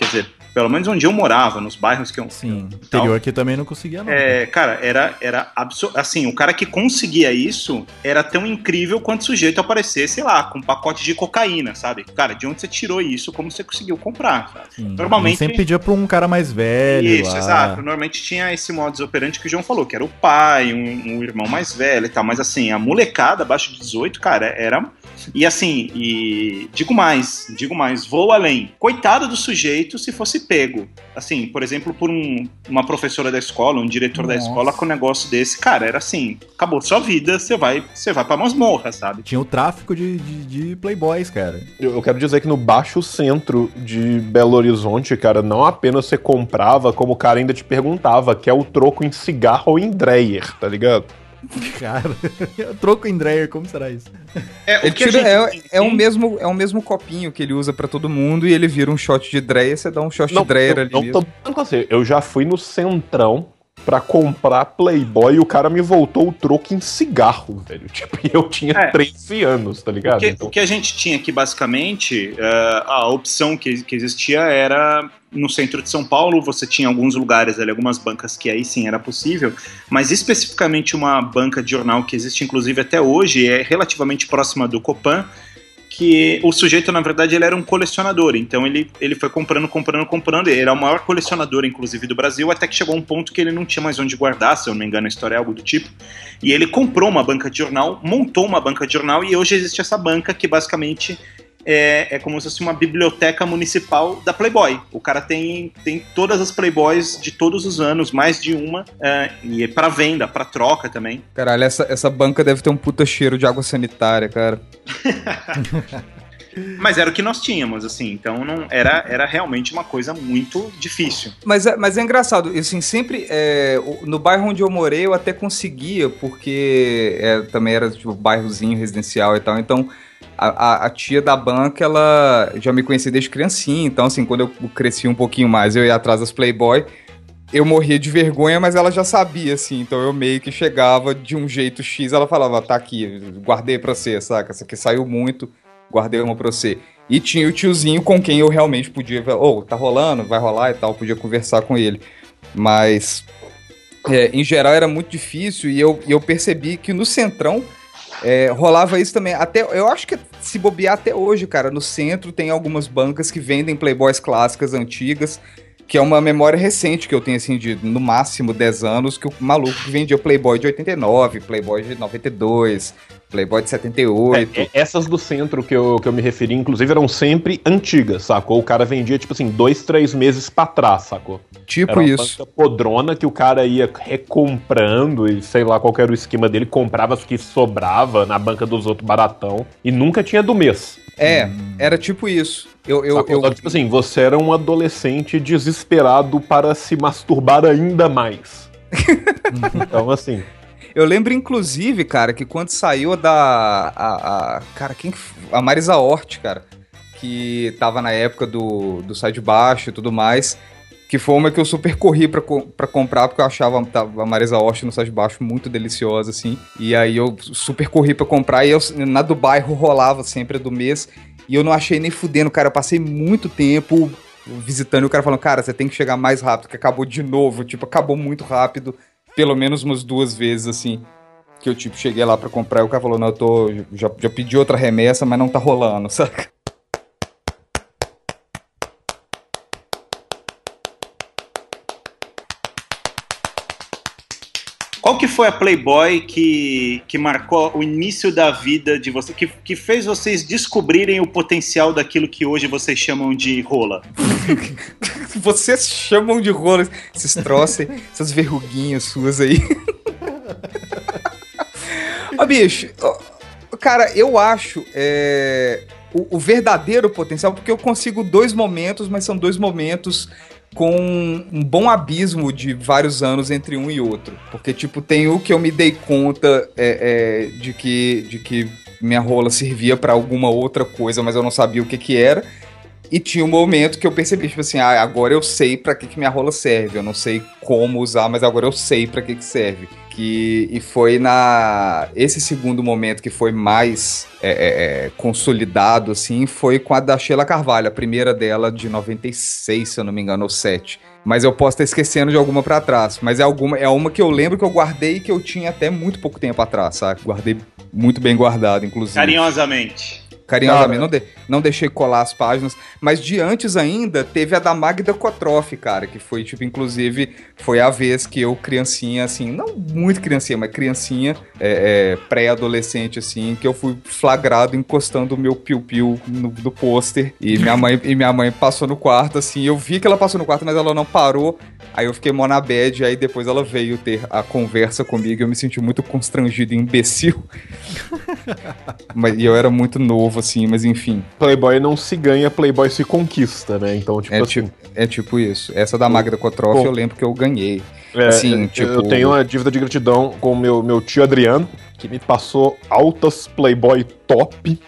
pelo menos onde eu morava, nos bairros que eu... Sim, tal, interior aqui também não conseguia não. cara, era absurdo. Assim, o cara que conseguia isso era tão incrível quanto o sujeito aparecer, sei lá, com um pacote de cocaína, sabe? Cara, de onde você tirou isso, como você conseguiu comprar, sabe? Sim, Normalmente... sempre pedia pra um cara mais velho. Isso, lá. exato. Normalmente tinha esse modus operandi que o João falou, que era o pai, um irmão mais velho e tal. Mas assim, a molecada abaixo de 18, cara, era... E assim, digo mais, vou além. Coitado do sujeito se fosse pego. Assim, por exemplo, por uma professora da escola, um diretor da escola com um negócio desse, cara, era assim, acabou sua vida, você vai pra masmorra, sabe? Tinha o tráfico de playboys, cara. Eu quero dizer que no baixo centro de Belo Horizonte, cara, não apenas você comprava, como o cara ainda te perguntava, quer o troco em cigarro ou em Dreyer, tá ligado? Cara, troco em Dreyer, como será isso? É o mesmo copinho que ele usa pra todo mundo e ele vira um shot de Dreyer, você dá um shot de Dreyer ali mesmo. Não tô assim, eu já fui no Centrão pra comprar Playboy e o cara me voltou o troco em cigarro, velho. Tipo, eu tinha 13 anos, tá ligado? O que a gente tinha aqui, basicamente, a opção que existia era... No centro de São Paulo, você tinha alguns lugares ali, algumas bancas que aí sim era possível, mas especificamente uma banca de jornal que existe, inclusive, até hoje, é relativamente próxima do Copan, que o sujeito, na verdade, ele era um colecionador, então ele foi comprando, ele era o maior colecionador, inclusive, do Brasil, até que chegou um ponto que ele não tinha mais onde guardar, se eu não me engano a história é algo do tipo, e ele comprou uma banca de jornal, montou uma banca de jornal, e hoje existe essa banca que, basicamente... É como se fosse uma biblioteca municipal da Playboy. O cara tem todas as Playboys de todos os anos, mais de uma, e é pra venda, pra troca também. Caralho, essa banca deve ter um puta cheiro de água sanitária, cara. Mas era o que nós tínhamos, assim, então não era realmente uma coisa muito difícil. Mas é engraçado, assim, sempre no bairro onde eu morei eu até conseguia, porque também era tipo bairrozinho residencial e tal, então a tia da banca, ela já me conhecia desde criancinha, então assim, quando eu cresci um pouquinho mais, eu ia atrás das Playboy, eu morria de vergonha, mas ela já sabia, assim, então eu meio que chegava de um jeito X, ela falava, tá aqui, guardei pra você, saca, essa aqui saiu muito, guardei uma pra você. E tinha o tiozinho com quem eu realmente podia, tá rolando, vai rolar e tal, podia conversar com ele. Mas, em geral, era muito difícil e eu percebi que no Centrão rolava isso também. Até, eu acho que se bobear até hoje, cara, no centro tem algumas bancas que vendem Playboys clássicas, antigas, que é uma memória recente que eu tenho, assim, de no máximo 10 anos, que o maluco que vendia Playboy de 89, Playboy de 92, Playboy de 78. Essas do centro que eu me referi, inclusive, eram sempre antigas, sacou? O cara vendia, tipo assim, 2-3 meses pra trás, sacou? Tipo era uma isso. banca podrona que o cara ia recomprando e sei lá qual era o esquema dele, comprava as que sobrava na banca dos outros baratão e nunca tinha do mês. Era tipo isso. Tipo assim, você era um adolescente desesperado para se masturbar ainda mais. Então, assim... Eu lembro, inclusive, cara, que quando saiu cara, a Marisa Hort, cara, que tava na época do Sai de Baixo e tudo mais, que foi uma que eu super corri pra comprar, porque eu achava a Marisa Hort no Sai de Baixo muito deliciosa, assim, e aí eu super corri pra comprar, e na do bairro rolava sempre a do mês, e eu não achei nem fudendo, cara, eu passei muito tempo visitando, e o cara falando, cara, você tem que chegar mais rápido, que acabou de novo, tipo, acabou muito rápido, pelo menos umas 2 vezes, assim, que eu, tipo, cheguei lá pra comprar e o cara falou, não, já pedi outra remessa, mas não tá rolando, saca? Qual que foi a Playboy que marcou o início da vida de você, que fez vocês descobrirem o potencial daquilo que hoje vocês chamam de rola? Vocês chamam de rola esses troços, essas verruguinhas suas aí. Ó, bicho, cara, eu acho o verdadeiro potencial, porque eu consigo 2 momentos, mas são 2 momentos com um bom abismo de vários anos entre um e outro. Porque, tipo, tem o que eu me dei conta de que minha rola servia pra alguma outra coisa, mas eu não sabia o que era. E tinha um momento que eu percebi, tipo assim, agora eu sei pra que minha rola serve. Eu não sei como usar, mas agora eu sei pra que serve. E foi esse segundo momento que foi mais consolidado, assim, foi com a da Sheila Carvalho, a primeira dela de 96, se eu não me engano, ou 7. Mas eu posso estar esquecendo de alguma pra trás. Mas é uma que eu lembro que eu guardei e que eu tinha até muito pouco tempo atrás, sabe? Guardei muito bem guardado, inclusive. Carinhosamente, não deixei colar as páginas, mas de antes ainda teve a da Magda Kotroff, cara, que foi, tipo, inclusive, foi a vez que eu, criancinha, assim, não muito criancinha, mas criancinha, pré-adolescente, assim, que eu fui flagrado encostando o meu piu-piu no pôster, e minha mãe passou no quarto, assim, eu vi que ela passou no quarto, mas ela não parou, aí eu fiquei mó na bad, aí depois ela veio ter a conversa comigo, eu me senti muito constrangido e imbecil, e eu era muito novo, assim, mas enfim. Playboy não se ganha, Playboy se conquista, né? Então, tipo assim... É tipo isso. Essa da Magda Kotroff eu lembro que eu ganhei. Assim, tipo... Eu tenho uma dívida de gratidão com o meu tio Adriano, que me passou altas Playboy top.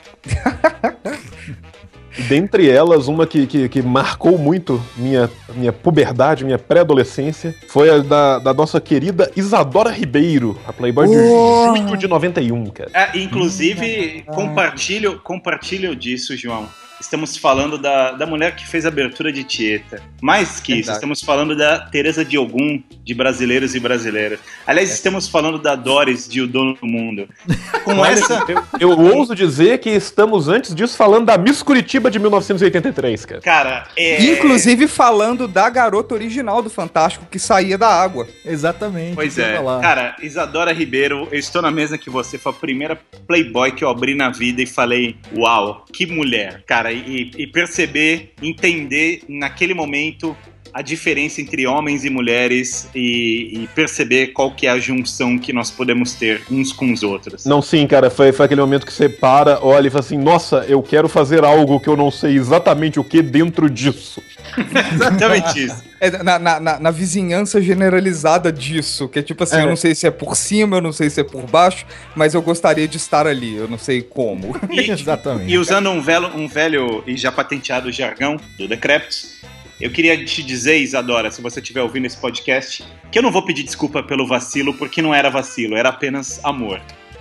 Dentre elas, uma que marcou muito minha puberdade, minha pré-adolescência, foi a da nossa querida Isadora Ribeiro, a Playboy de junho de 91, cara. Inclusive, compartilho disso, João. Estamos falando da mulher que fez a abertura de Tieta. Mais que isso, estamos falando da Teresa Diogum, de Brasileiros e Brasileiras. Aliás, estamos falando da Doris, de O Dono do Mundo. Com essa... Eu ouso dizer que estamos, antes disso, falando da Miss Curitiba de 1983, cara. Cara, inclusive falando da garota original do Fantástico, que saía da água. Exatamente. Pois é. Cara, Isadora Ribeiro, eu estou na mesma que você. Foi a primeira Playboy que eu abri na vida e falei, uau, que mulher. Cara, e perceber, entender naquele momento a diferença entre homens e mulheres e perceber qual que é a junção que nós podemos ter uns com os outros. Não, sim, cara, foi aquele momento que você para, olha e fala assim, nossa, eu quero fazer algo que eu não sei exatamente o que dentro disso. Exatamente isso. Na vizinhança generalizada disso, que é tipo assim, eu não sei se é por cima, eu não sei se é por baixo, mas eu gostaria de estar ali, eu não sei como. Exatamente. E usando um velho e já patenteado jargão do Decréptos, eu queria te dizer, Isadora, se você estiver ouvindo esse podcast, que eu não vou pedir desculpa pelo vacilo, porque não era vacilo, era apenas amor.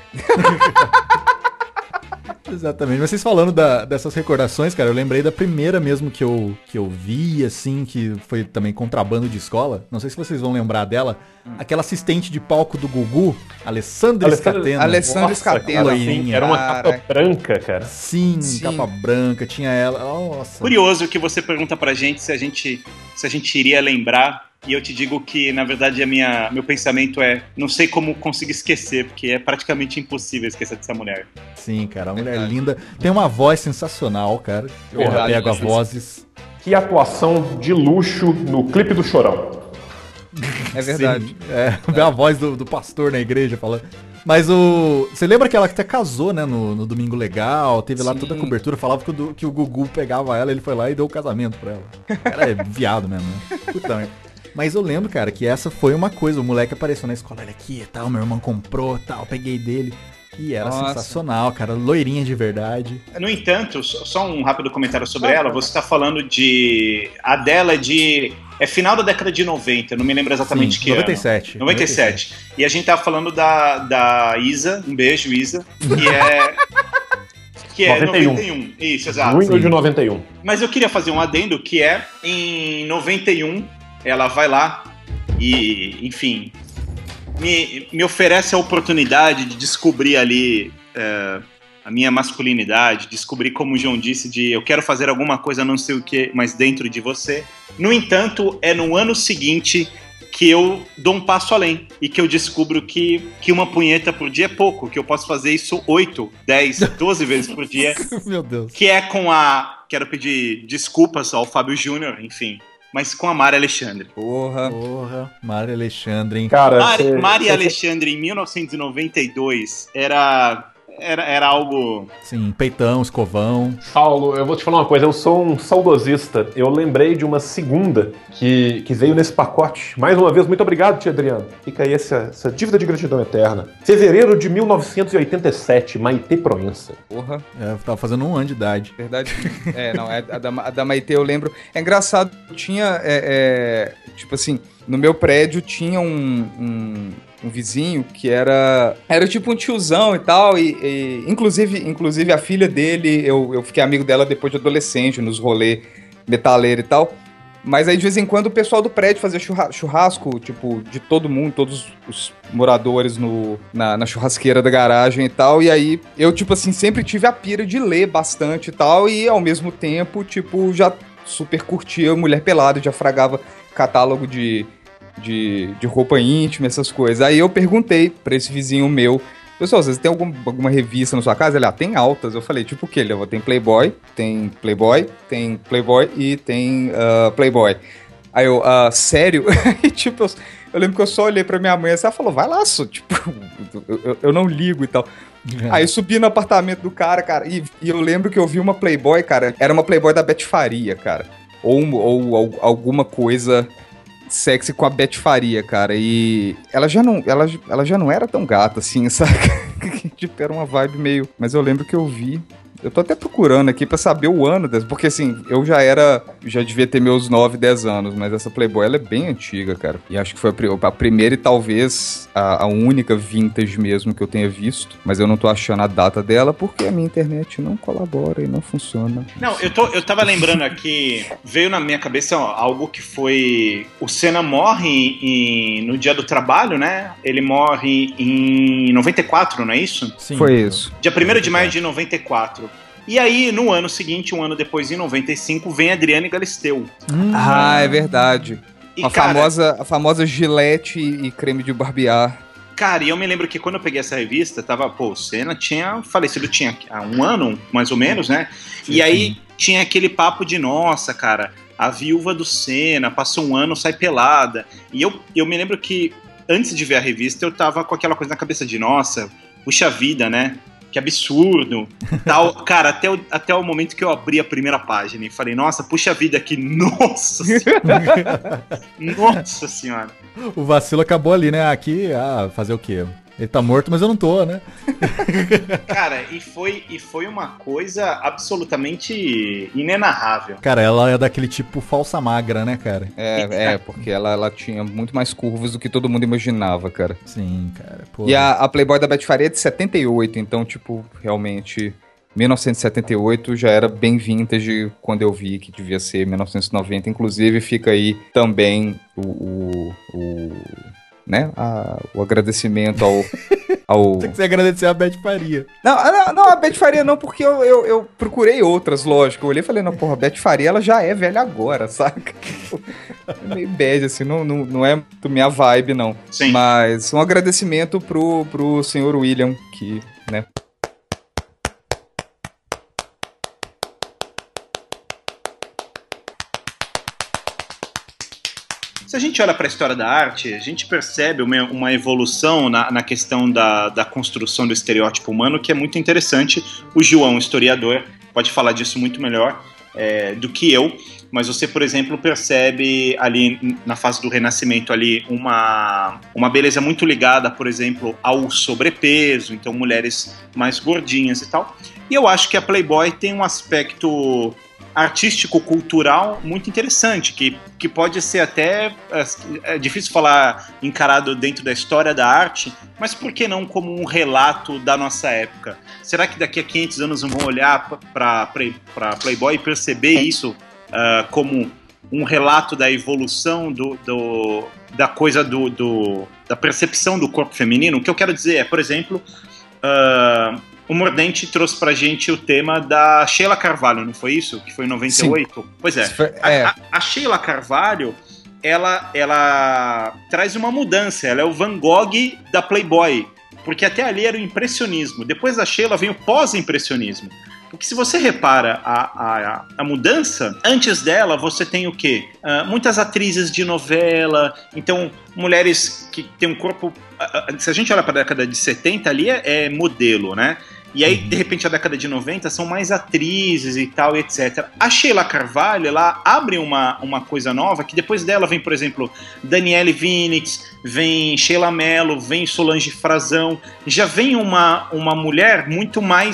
Exatamente. Mas vocês falando dessas recordações, cara, eu lembrei da primeira mesmo que eu vi, assim, que foi também contrabando de escola. Não sei se vocês vão lembrar dela. Aquela assistente de palco do Gugu, Alessandra Scatena. Alessandra Scatena. Era uma capa branca, cara. Sim, capa branca, tinha ela. Nossa. Curioso que você pergunta pra gente se a gente iria lembrar. E eu te digo que, na verdade, meu pensamento é, não sei como consigo esquecer, porque é praticamente impossível esquecer dessa mulher. Sim, cara, uma mulher linda. Tem uma voz sensacional, cara. Eu pego as vozes. Que atuação de luxo no clipe do Chorão. É verdade. Sim, a voz do pastor na igreja falando. Mas você lembra que ela até casou, né, no Domingo Legal, teve lá toda a cobertura, falava que o Gugu pegava ela, ele foi lá e deu o casamento pra ela. O cara é viado mesmo, né? Puta merda. Mas eu lembro, cara, que essa foi uma coisa, o moleque apareceu na escola, olha aqui, tal, meu irmão comprou, tal, peguei dele. E era sensacional, cara, loirinha de verdade. No entanto, só um rápido comentário sobre ela, você tá falando a dela é final da década de 90, não me lembro exatamente que 97. ano. 97. E a gente tá falando da Isa, um beijo, Isa, que é 91. Isso, exato. Junho de 91. Mas eu queria fazer um adendo, que é, em 91, ela vai lá e, enfim, me oferece a oportunidade de descobrir ali a minha masculinidade, descobrir, como o João disse, eu quero fazer alguma coisa, não sei o que, mas dentro de você. No entanto, é no ano seguinte que eu dou um passo além e que eu descubro que uma punheta por dia é pouco, que eu posso fazer isso 8, 10, 12 vezes por dia. Meu Deus. Que é quero pedir desculpas ao Fábio Júnior, enfim, mas com a Mari Alexandre. Porra. Mari Alexandre, hein? Cara, Mari Alexandre, em 1992, era algo... Sim, peitão, escovão. Paulo, eu vou te falar uma coisa, eu sou um saudosista. Eu lembrei de uma segunda que veio nesse pacote. Mais uma vez, muito obrigado, tia Adriano. Fica aí essa dívida de gratidão eterna. Fevereiro de 1987, Maitê Proença. Porra. Eu tava fazendo 1 ano de idade. Verdade. A da Maitê eu lembro. É engraçado, tinha, tipo assim, no meu prédio tinha um vizinho que era tipo um tiozão e tal, e inclusive a filha dele, eu fiquei amigo dela depois de adolescente, nos rolê metaleiro e tal. Mas aí, de vez em quando, o pessoal do prédio fazia churrasco, tipo, de todo mundo, todos os moradores na churrasqueira da garagem e tal. E aí, eu, tipo assim, sempre tive a pira de ler bastante e tal. E, ao mesmo tempo, tipo, já super curtia Mulher Pelada, já fragava catálogo de roupa íntima, essas coisas. Aí eu perguntei pra esse vizinho meu: pessoal, vocês têm alguma revista na sua casa? Ele, tem altas. Eu falei, tipo o quê? Ele, tem Playboy e tem Playboy. Aí eu, sério? E tipo, eu lembro que eu só olhei pra minha mãe e ela falou, vai lá, tipo, eu não ligo e tal. Aí eu subi no apartamento do cara, e eu lembro que eu vi uma Playboy, cara, era uma Playboy da Beth Faria, cara. Ou alguma coisa sexy com a Beth Faria, cara, e ela já não era tão gata assim, saca? Tipo, era uma vibe meio... Mas eu lembro que eu vi... Eu tô até procurando aqui pra saber o ano dessa, porque assim, eu já devia ter meus 9, 10 anos, mas essa Playboy, ela é bem antiga, cara. E acho que foi a primeira e talvez a única vintage mesmo que eu tenha visto, mas eu não tô achando a data dela porque a minha internet não colabora e não funciona. Não, eu tava lembrando aqui, veio na minha cabeça algo que foi... O Senna morre no Dia do Trabalho, né? Ele morre em 94, não é isso? Sim. Foi isso. Dia 1º de maio de 94. E aí, no ano seguinte, um ano depois, em 95, vem Adriane Galisteu. É verdade. E, a famosa Gillette e creme de barbear. Cara, e eu me lembro que quando eu peguei essa revista, o Senna tinha falecido, há um ano, mais ou menos, né? Sim, e aí, tinha aquele papo de, nossa, cara, a viúva do Senna, passou um ano, sai pelada. E eu me lembro que, antes de ver a revista, eu tava com aquela coisa na cabeça de, nossa, puxa vida, né? Que absurdo, tal. Cara, até o momento que eu abri a primeira página e falei, nossa, puxa vida aqui, nossa senhora. Nossa senhora. O vacilo acabou ali, né? Aqui, fazer o quê? Ele tá morto, mas eu não tô, né? Cara, e foi uma coisa absolutamente inenarrável. Cara, ela é daquele tipo falsa magra, né, cara? Porque ela tinha muito mais curvas do que todo mundo imaginava, cara. Sim, cara. Pô. E a Playboy da Beth Faria é de 78, então, tipo, realmente... 1978 já era bem vintage quando eu vi que devia ser 1990. Inclusive, fica aí também o agradecimento ao... Tem que se agradecer a Beth Faria. Não, a Beth Faria não, porque eu procurei outras, lógico. Eu olhei e falei, não, porra, a Beth Faria, ela já é velha agora, saca? É meio bad, assim, não é muito minha vibe, não. Sim. Mas um agradecimento pro senhor William, que, né... Se a gente olha para a história da arte, a gente percebe uma evolução na questão da construção do estereótipo humano que é muito interessante. O João, historiador, pode falar disso muito melhor do que eu, mas você, por exemplo, percebe ali na fase do Renascimento ali uma beleza muito ligada, por exemplo, ao sobrepeso, então mulheres mais gordinhas e tal. E eu acho que a Playboy tem um aspecto artístico-cultural muito interessante, que pode ser até, é difícil falar encarado dentro da história da arte, mas por que não como um relato da nossa época? Será que daqui a 500 anos não vão olhar para Playboy e perceber isso como um relato da evolução da coisa da percepção do corpo feminino? O que eu quero dizer é, por exemplo... o Mordente trouxe pra gente o tema da Sheila Carvalho, não foi isso? Que foi em 98? Sim. Pois é. A Sheila Carvalho, ela traz uma mudança. Ela é o Van Gogh da Playboy. Porque até ali era o impressionismo. Depois da Sheila vem o pós-impressionismo. Porque se você repara a mudança, antes dela você tem o quê? Muitas atrizes de novela, então mulheres que têm um corpo... Se a gente olha para a década de 70, ali é modelo, né? E aí, de repente, a década de 90 são mais atrizes e tal, etc. A Sheila Carvalho, ela abre uma coisa nova, que depois dela vem, por exemplo, Daniele Vinitz, vem Sheila Mello, vem Solange Frazão. Já vem uma mulher muito mais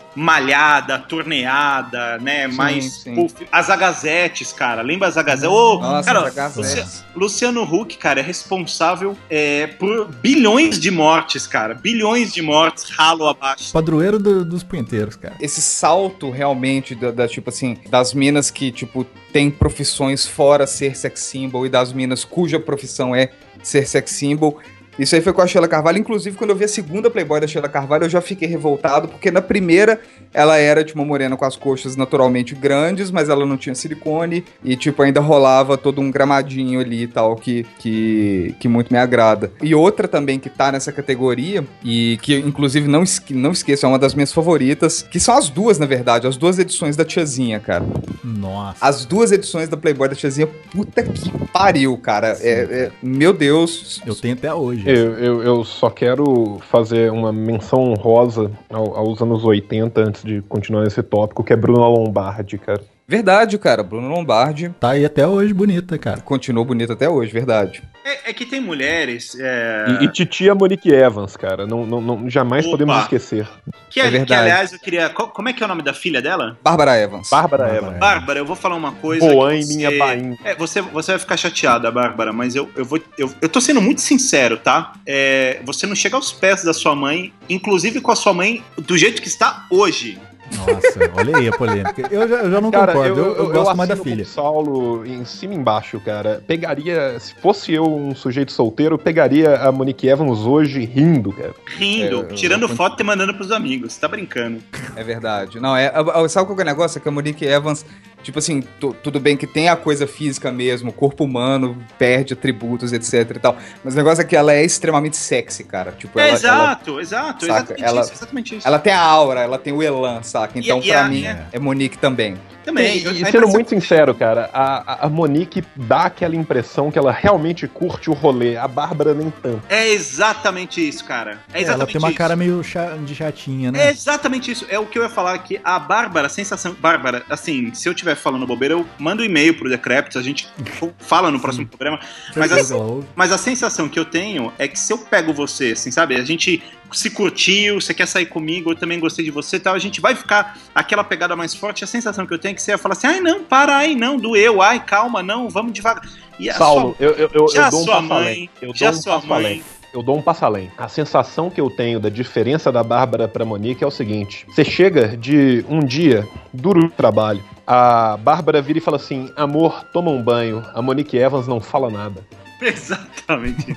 malhada, torneada, né? Sim. As agazetes, cara. Lembra as agazetes? Ô, Nossa, cara, as agazetes. Luciano Huck, cara, é responsável por bilhões de mortes, cara. Bilhões de mortes, ralo abaixo. Padroeiro dos punheteiros, cara. Esse salto realmente tipo assim, das minas que, tipo, tem profissões fora ser sex symbol e das minas cuja profissão é ser sex symbol. Isso aí foi com a Sheila Carvalho. Inclusive, quando eu vi a segunda Playboy da Sheila Carvalho, eu já fiquei revoltado, porque na primeira ela era, tipo, uma morena com as coxas naturalmente grandes, mas ela não tinha silicone e, tipo, ainda rolava todo um gramadinho ali e tal, que muito me agrada. E outra também que tá nessa categoria, e que, inclusive, não esqueço, é uma das minhas favoritas, que são as duas, na verdade, as duas edições da Tiazinha, cara. Nossa. As duas edições da Playboy da Tiazinha, puta que pariu, cara. Meu Deus. Eu tenho até hoje. Eu só quero fazer uma menção honrosa aos anos 80, antes de continuar nesse tópico, que é Bruna Lombardi, cara. Verdade, cara. Bruna Lombardi Tá aí até hoje bonita, cara. continuou bonita até hoje, verdade. É que tem mulheres... E titia Monique Evans, cara. Não jamais Opa. podemos esquecer. Que, verdade. que, aliás, eu queria... Como é que é o nome da filha dela? Bárbara Evans. Bárbara Evans. Bárbara, eu vou falar uma coisa. Boan que em minha bainha. Você vai ficar chateada, Bárbara, mas eu tô sendo muito sincero, tá? Você não chega aos pés da sua mãe, inclusive com a sua mãe, do jeito que está hoje. Nossa, olha aí a polêmica. Eu já não Cara, concordo, eu gosto mais da assino filha. com o Saulo em cima e embaixo, cara. Pegaria, se fosse eu um sujeito solteiro, eu pegaria a Monique Evans hoje rindo, cara. Rindo, tirando foto e mandando pros amigos. Tá brincando. É verdade. Não, sabe qual que é o negócio? É que a Monique Evans, tipo assim, tudo bem que tem a coisa física mesmo, o corpo humano perde atributos, etc e tal, mas o negócio é que ela é extremamente sexy, cara. Tipo, Exato, saca? Exatamente isso. Ela tem a aura, ela tem o elan, saca? Então, pra mim, é Monique também. Também. E sendo muito sincero, cara, a Monique dá aquela impressão que ela realmente curte o rolê. A Bárbara nem tanto. É exatamente isso, cara. É Ela exatamente tem uma isso. cara meio de chatinha, É né? exatamente isso. É o que eu ia falar aqui. A Bárbara, a sensação... Bárbara, assim, se eu estiver falando bobeira, eu mando um e-mail pro Decrépito, a gente fala no próximo programa. Mas a sensação que eu tenho é que se eu pego você, assim, sabe? A gente se curtiu, você quer sair comigo, eu também gostei de você e tal, a gente vai ficar aquela pegada mais forte. A sensação que eu tenho é que você ia falar assim, ai não, para aí, não, doeu, ai, calma, não, vamos devagar. E Saulo, eu dou um sua passo além. mãe, Eu dou um passo além. A sensação que eu tenho da diferença da Bárbara pra Monique é o seguinte: você chega de um dia duro de trabalho, a Bárbara vira e fala assim, amor, toma um banho. A Monique Evans não fala nada. Exatamente.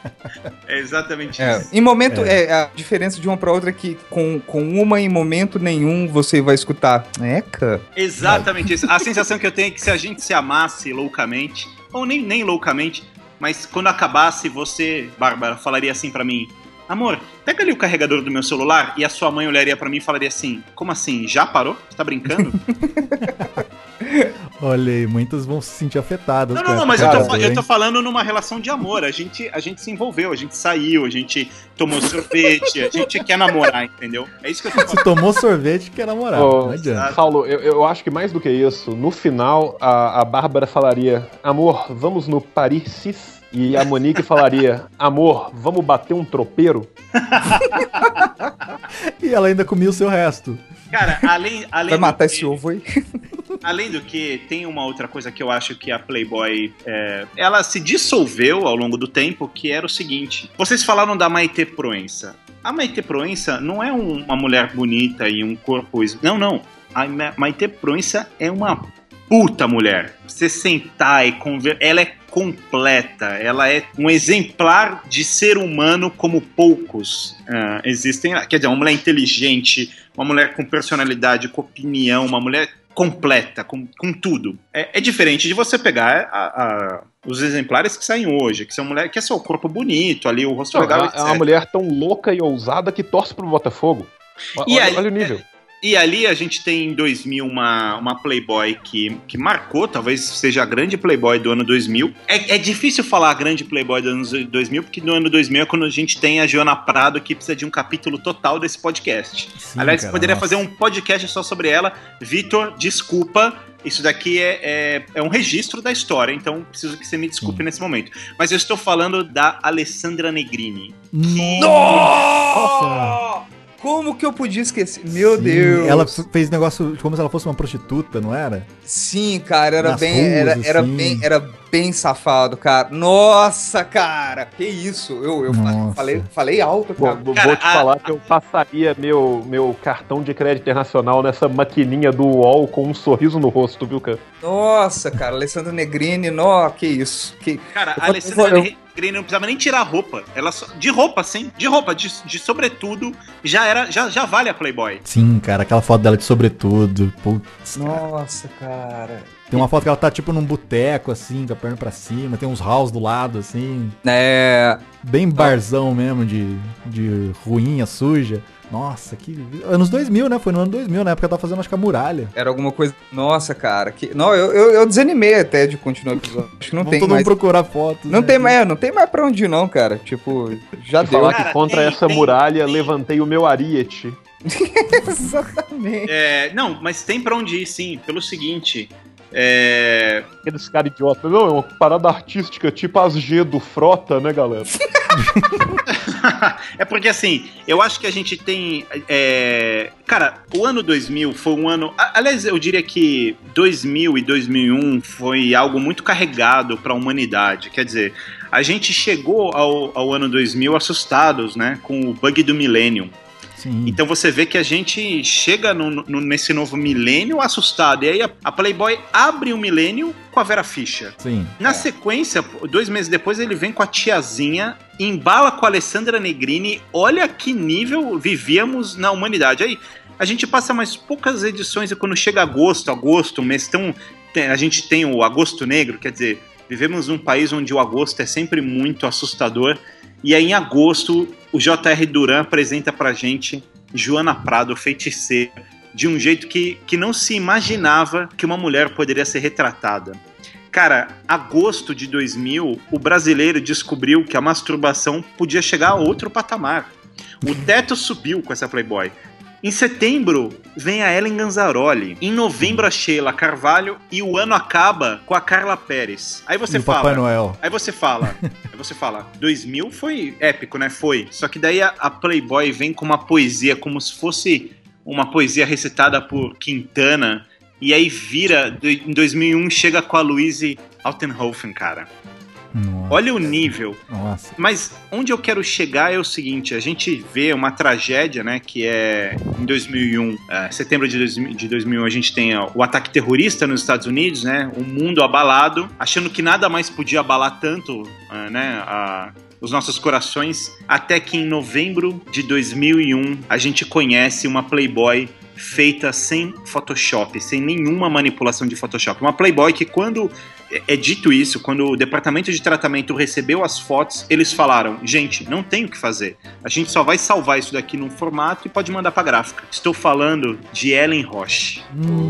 É exatamente isso. Em momento, a diferença de uma pra outra é que com uma em momento nenhum você vai escutar eca. Exatamente isso. A sensação que eu tenho é que se a gente se amasse loucamente, ou nem loucamente, mas quando acabasse, você, Bárbara, falaria assim pra mim, amor, pega ali o carregador do meu celular, e a sua mãe olharia pra mim e falaria assim, como assim, já parou? Você tá brincando? Olha aí, muitas vão se sentir afetadas. Não, mas eu tô falando numa relação de amor. A gente se envolveu, a gente saiu, a gente tomou sorvete, a gente quer namorar, entendeu? É isso que eu tô falando. Se tomou sorvete, quer namorar. Não adianta. Saulo, eu acho que mais do que isso, no final, a Bárbara falaria, amor, vamos no Paris 6? E a Monique falaria, amor, vamos bater um tropeiro? E ela ainda comia o seu resto. Cara, além Vai matar esse ovo aí? Além do que, tem uma outra coisa que eu acho que a Playboy, ela se dissolveu ao longo do tempo, que era o seguinte. Vocês falaram da Maitê Proença. A Maitê Proença não é uma mulher bonita e um corpo... Não. A Maitê Proença é uma puta mulher. Você sentar e conversar... Ela é completa. Ela é um exemplar de ser humano como poucos existem. Quer dizer, uma mulher inteligente, uma mulher com personalidade, com opinião, uma mulher completa, com tudo. É diferente de você pegar os exemplares que saem hoje, que são mulheres que é só o corpo bonito, ali o rosto legal, etc. É uma mulher tão louca e ousada que torce pro Botafogo. Olha o nível. E ali a gente tem em 2000 uma Playboy que marcou, talvez seja a grande Playboy do ano 2000. É difícil falar a grande Playboy do ano 2000, porque no ano 2000 é quando a gente tem a Joana Prado, que precisa de um capítulo total desse podcast. Sim, aliás, cara, poderia nossa. fazer um podcast só sobre ela. Vitor, desculpa, isso daqui é um registro da história, então preciso que você me desculpe nesse momento. Mas eu estou falando da Alessandra Negrini. Nossa! Como que eu podia esquecer? Meu Sim, Deus. Ela fez negócio como se ela fosse uma prostituta, não era? Sim, cara, era Nas bem, ruas, assim. era bem safado, cara. Nossa, cara, que isso? Eu Nossa. falei alto, cara. Vou te falar que eu passaria meu cartão de crédito internacional nessa maquininha do UOL com um sorriso no rosto, viu, cara? Nossa, cara, Alessandra Negrini, que isso? Cara, a Alessandra Negrini não precisava nem tirar a roupa. Ela de roupa, sim. De roupa, de sobretudo, já vale a Playboy. Sim, cara, aquela foto dela de sobretudo. Putz, Nossa, cara. tem uma foto que ela tá tipo num boteco, assim, com a perna pra cima, tem uns house do lado, assim. É. Bem barzão mesmo, de ruinha, suja. Nossa, que... Anos 2000, né? Foi no ano 2000, na época ela tava fazendo, acho que a muralha. Era alguma coisa. Nossa, cara. Não, eu desanimei até de continuar o episódio. Acho que não Vamos tem todo mais. mundo procurar fotos. Não né? tem mais pra onde ir, não, cara. Tipo, já deu. Falar Cara, que contra essa muralha levantei o meu ariete. Exatamente. Não, mas tem pra onde ir, sim. Pelo seguinte. Aqueles caras idiotas. Não, é uma parada artística, tipo as G do Frota, né, galera? É porque assim, eu acho que a gente tem. Cara, o ano 2000 foi um ano. Aliás, eu diria que 2000 e 2001 foi algo muito carregado para a humanidade. Quer dizer, a gente chegou ao ano 2000 assustados, né? Com o bug do Millennium. Sim. Então você vê que a gente chega nesse novo milênio assustado. E aí a Playboy abre o milênio com a Vera Fischer. Sim. Na sequência, 2 meses depois, ele vem com a tiazinha, embala com a Alessandra Negrini. Olha que nível vivíamos na humanidade. Aí a gente passa mais poucas edições e quando chega agosto, um mês tão... A gente tem o Agosto Negro, quer dizer, vivemos num país onde o agosto é sempre muito assustador. E aí, em agosto, o J.R. Duran apresenta pra gente Joana Prado, feiticeira, de um jeito que não se imaginava que uma mulher poderia ser retratada. Cara, agosto de 2000, o brasileiro descobriu que a masturbação podia chegar a outro patamar. O teto subiu com essa Playboy. Em setembro, vem a Ellen Ganzaroli. Em novembro, a Sheila Carvalho. E o ano acaba com a Carla Pérez. Aí você E o fala... Papai Noel. Aí você fala, 2000 foi épico, né? Foi. Só que daí a Playboy vem com uma poesia, como se fosse uma poesia recitada por Quintana. E aí vira, em 2001, chega com a Louise Altenhofen, cara. Nossa. Olha o nível. Nossa. Mas onde eu quero chegar é o seguinte, a gente vê uma tragédia, né, que é em 2001, setembro de 2001, a gente tem o ataque terrorista nos Estados Unidos, né, o mundo abalado, achando que nada mais podia abalar tanto, né, os nossos corações, até que em novembro de 2001 a gente conhece uma Playboy feita sem Photoshop, sem nenhuma manipulação de Photoshop. Uma Playboy que quando é dito isso, quando o departamento de tratamento recebeu as fotos, eles falaram, gente, não tem o que fazer. A gente só vai salvar isso daqui num formato e pode mandar pra gráfica. Estou falando de Ellen Roche.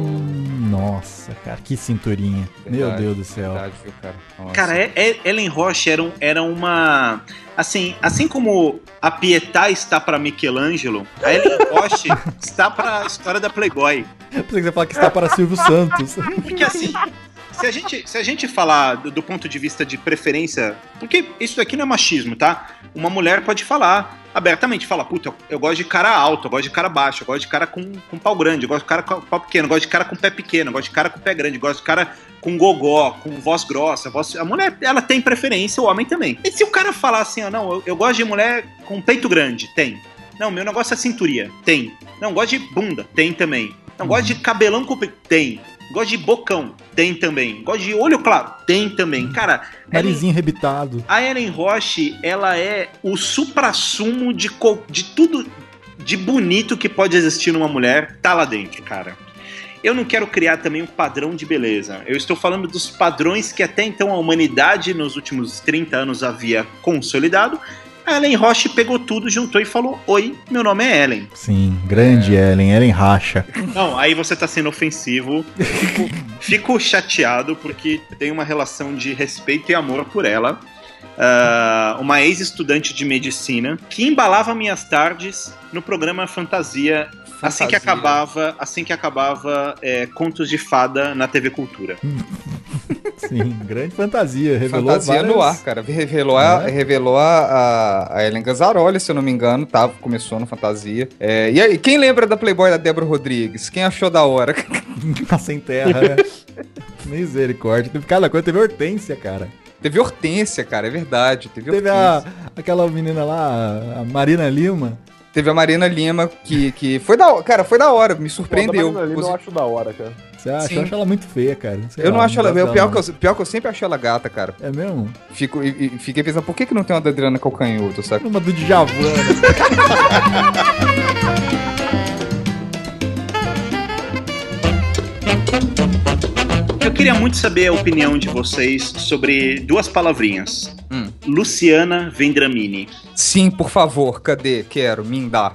Nossa, cara, que cinturinha. Meu Deus do céu. Verdade, viu, cara? Nossa. Cara, Ellen Roche era uma... Assim como a Pietà está para Michelangelo, a Ellen Roche está para a história da Playboy. Eu pensei que você falar que está para Silvio Santos. Porque assim, se a gente falar do ponto de vista de preferência, porque isso daqui não é machismo, tá? Uma mulher pode falar abertamente, fala, puta, eu gosto de cara alto, eu gosto de cara baixo, eu gosto de cara com pau grande, eu gosto de cara com pau pequeno, eu gosto de cara com pé pequeno, eu gosto de cara com pé grande, eu gosto de cara com gogó, com voz grossa, a mulher, ela tem preferência, o homem também. E se o cara falar assim, não, eu gosto de mulher com peito grande, tem. Não, meu negócio é cinturia, tem. Não, gosto de bunda, tem também. Não, gosto de cabelão comprido, tem. Gosto de bocão, tem também. Gosto de olho claro, tem também. Cara, Narizinho rebitado. a Ellen Roche, ela é o suprassumo de tudo de bonito que pode existir numa mulher, tá lá dentro, cara. Eu não quero criar também um padrão de beleza. Eu estou falando dos padrões que até então a humanidade nos últimos 30 anos havia consolidado. A Ellen Roche pegou tudo, juntou e falou, oi, meu nome é Ellen. Sim, grande Ellen racha. Não, aí você tá sendo ofensivo. Fico chateado porque tenho uma relação de respeito e amor por ela. Uma ex-estudante de medicina que embalava minhas tardes no programa Fantasia. Assim que acabava Contos de Fada na TV Cultura. Sim, grande fantasia. Revelou Fantasia várias... no ar, cara. Revelou a Ellen Gazzaroli, se eu não me engano. Começou no Fantasia. E aí, quem lembra da Playboy da Débora Rodrigues? Quem achou da hora? Sem terra, né? Misericórdia. Teve cada coisa. Teve Hortência, cara. Teve Hortência, cara, é verdade. Teve aquela menina lá, a Marina Lima. Teve a Marina Lima, que foi da hora, me surpreendeu. A Marina Lima eu acho da hora, cara. Você acha? Eu acho ela muito feia, cara. Eu não acho ela... Pior que eu sempre achei ela gata, cara. É mesmo? Fiquei pensando, por que não tem uma da Adriana Calcanhoto, sabe? Uma do Djavan, né? Eu queria muito saber a opinião de vocês sobre duas palavrinhas. Luciana Vendramini. Sim, por favor, cadê? Quero, me dá.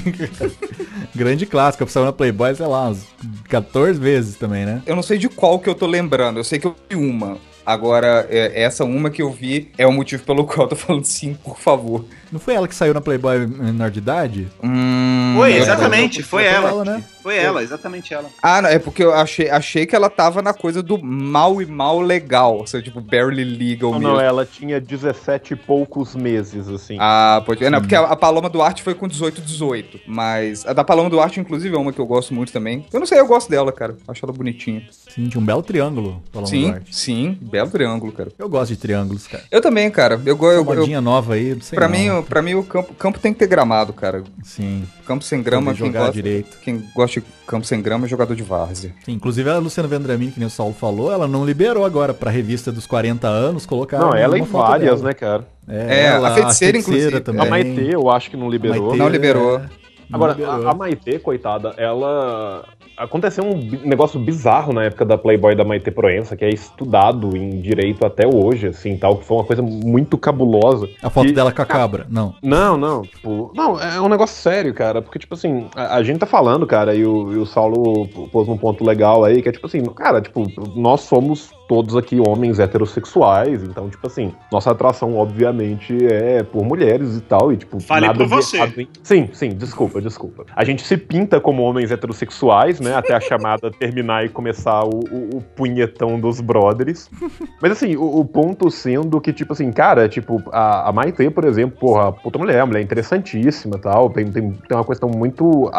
Grande clássico, saiu na Playboy, sei lá, uns 14 vezes também, né? Eu não sei de qual que eu tô lembrando, eu sei que eu vi uma. Agora, essa uma que eu vi é o motivo pelo qual eu tô falando sim, por favor. Não foi ela que saiu na Playboy menor de idade? Foi, exatamente, foi ela. Né? Foi ela, exatamente ela. Ah, não, é porque eu achei que ela tava na coisa do mal e mal legal, ou seja, tipo, barely legal mesmo. Não, ela tinha 17 e poucos meses, assim. Ah, pode ver. Não, porque a Paloma Duarte foi com 18. Mas a da Paloma Duarte, inclusive, é uma que eu gosto muito também. Eu não sei, eu gosto dela, cara. Acho ela bonitinha. Sim, tinha um belo triângulo, Paloma Duarte. Sim, belo triângulo, cara. Eu gosto de triângulos, cara. Eu também, cara. Modinha nova aí, não sei pra mim, o campo tem que ter gramado, cara. Sim. Campo sem grama, quem gosta de campo sem grama é jogador de várzea. Sim, inclusive a Luciana Vendramini, que nem o Saulo falou, ela não liberou agora pra revista dos 40 anos colocar. Não, ela em várias, né, cara? A feiticeira, inclusive. Também. A Maitê, eu acho que não liberou. Maitê, não liberou. Agora, a Maitê, coitada, ela... Aconteceu um negócio bizarro na época da Playboy da Maitê Proença, que é estudado em direito até hoje, assim, tal, que foi uma coisa muito cabulosa. A foto dela com a cabra, não. Não, tipo... Não, é um negócio sério, cara, porque, tipo assim, a gente tá falando, cara, e o Saulo pôs um ponto legal aí, que é tipo assim, cara, tipo, nós somos todos aqui homens heterossexuais, então, tipo assim, nossa atração, obviamente, é por mulheres e tal, e, tipo... Fale nada por você. Sim, desculpa. A gente se pinta como homens heterossexuais, né, até a chamada terminar e começar o punhetão dos brothers. Mas assim, o ponto sendo que, tipo assim, cara, tipo, a Maitê, por exemplo, porra, puta mulher interessantíssima e tal, tem uma questão muito...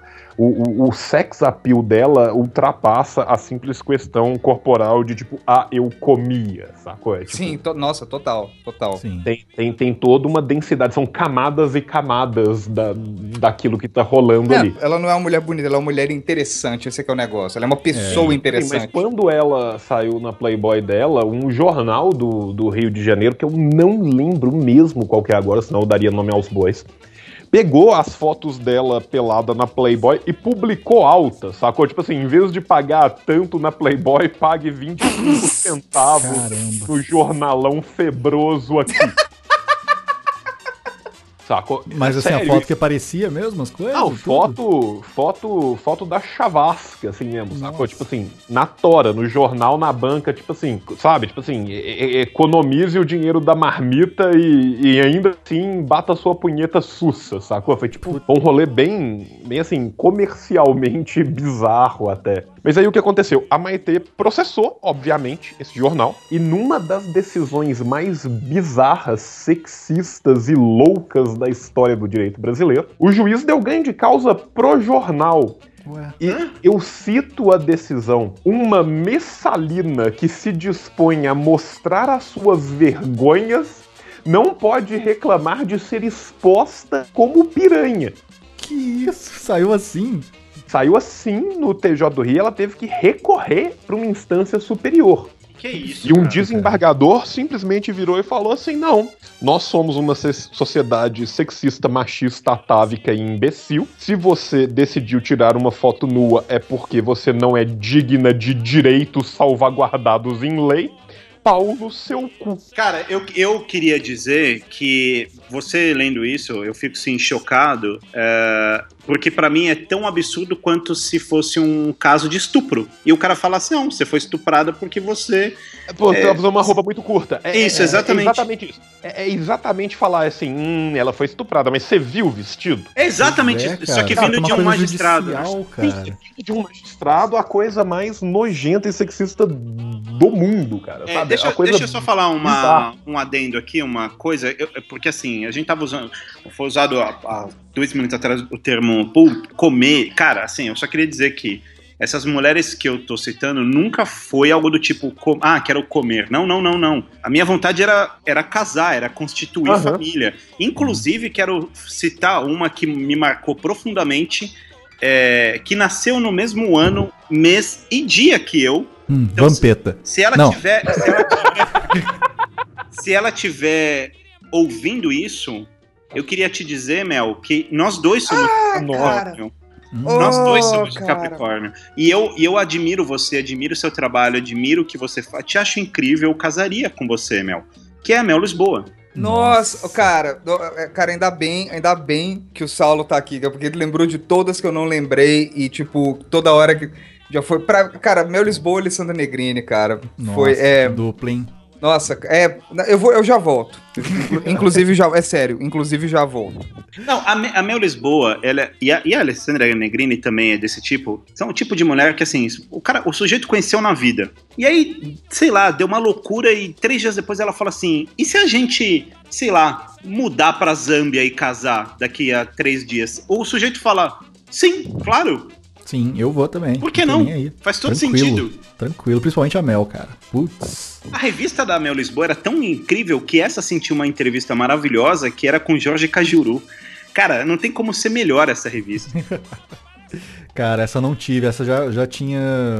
O sex appeal dela ultrapassa a simples questão corporal de, tipo, eu comia, sacou? Tipo, sim, nossa, total. Sim. Tem toda uma densidade, são camadas e camadas daquilo que tá rolando ali. Ela não é uma mulher bonita, ela é uma mulher interessante, esse é que é o negócio. Ela é uma pessoa interessante. Sim, mas quando ela saiu na Playboy dela, um jornal do Rio de Janeiro, que eu não lembro mesmo qual que é agora, senão eu daria nome aos bois, pegou as fotos dela pelada na Playboy e publicou alta, sacou? Tipo assim, em vez de pagar tanto na Playboy, pague 25 centavos no jornalão febroso aqui. Sacou? Mas assim, sério, a foto que parecia mesmo as coisas? Não, foto da chavasca, assim mesmo, sacou? Tipo assim, na tora, no jornal, na banca, tipo assim, sabe? Tipo assim, economize o dinheiro da marmita e ainda assim bata a sua punheta sussa, sacou? Foi tipo um rolê bem assim, comercialmente bizarro até. Mas aí o que aconteceu? A Maitê processou, obviamente, esse jornal, e numa das decisões mais bizarras, sexistas e loucas da história do direito brasileiro, o juiz deu ganho de causa pro jornal. Ué. E eu cito a decisão: uma messalina que se dispõe a mostrar as suas vergonhas não pode reclamar de ser exposta como piranha. Que isso? Saiu assim? Saiu assim no TJ do Rio, ela teve que recorrer para uma instância superior. Que isso, E um desembargador simplesmente virou e falou assim: não, nós somos uma sociedade sexista, machista, atávica e imbecil. Se você decidiu tirar uma foto nua é porque você não é digna de direitos salvaguardados em lei. pau no seu cu. Cara, eu queria dizer que você lendo isso, eu fico assim chocado, porque pra mim é tão absurdo quanto se fosse um caso de estupro. E o cara fala assim, não, você foi estuprada porque você... Pô, você usou uma roupa muito curta. Isso, exatamente. É exatamente isso. É exatamente falar assim, ela foi estuprada, mas você viu o vestido? É exatamente isso. Só que vindo de um magistrado. Cara. De um magistrado, a coisa mais nojenta e sexista do mundo, cara. Sabe? Deixa eu só falar um adendo aqui, uma coisa, porque assim, a gente tava usando, foi usado há 2 minutos atrás o termo comer. Cara, assim, eu só queria dizer que essas mulheres que eu tô citando nunca foi algo do tipo, quero comer. Não. A minha vontade era casar, era constituir família. Inclusive, quero citar uma que me marcou profundamente, que nasceu no mesmo ano, mês e dia que eu. Então, Vampeta. Se ela tiver ouvindo isso, eu queria te dizer, Mel, que nós dois somos Capricórnio. Nós dois somos de Capricórnio. E eu admiro você, admiro o seu trabalho, admiro o que você faz. Te acho incrível, eu casaria com você, Mel. Que é a Mel Lisboa. Nossa, cara, ainda bem que o Saulo tá aqui, porque ele lembrou de todas que eu não lembrei e, tipo, toda hora que já foi pra... Cara, Mel Lisboa e Alessandra Negrini, cara. Nossa, foi, dupla, hein? Nossa, eu já volto. Inclusive, inclusive já volto. Não, a Mel Lisboa, e a Alessandra Negrini também é desse tipo. São o tipo de mulher que, assim, o sujeito conheceu na vida. E aí, sei lá, deu uma loucura e 3 dias depois ela fala assim, e se a gente, sei lá, mudar pra Zâmbia e casar daqui a 3 dias? Ou o sujeito fala, sim, claro. Sim, eu vou também. Por que não? Faz todo sentido. Tranquilo, principalmente a Mel, cara. Putz. A revista da Mel Lisboa era tão incrível que essa sentiu uma entrevista maravilhosa que era com Jorge Cajuru. Cara, não tem como ser melhor essa revista. Cara, essa não tive, essa já tinha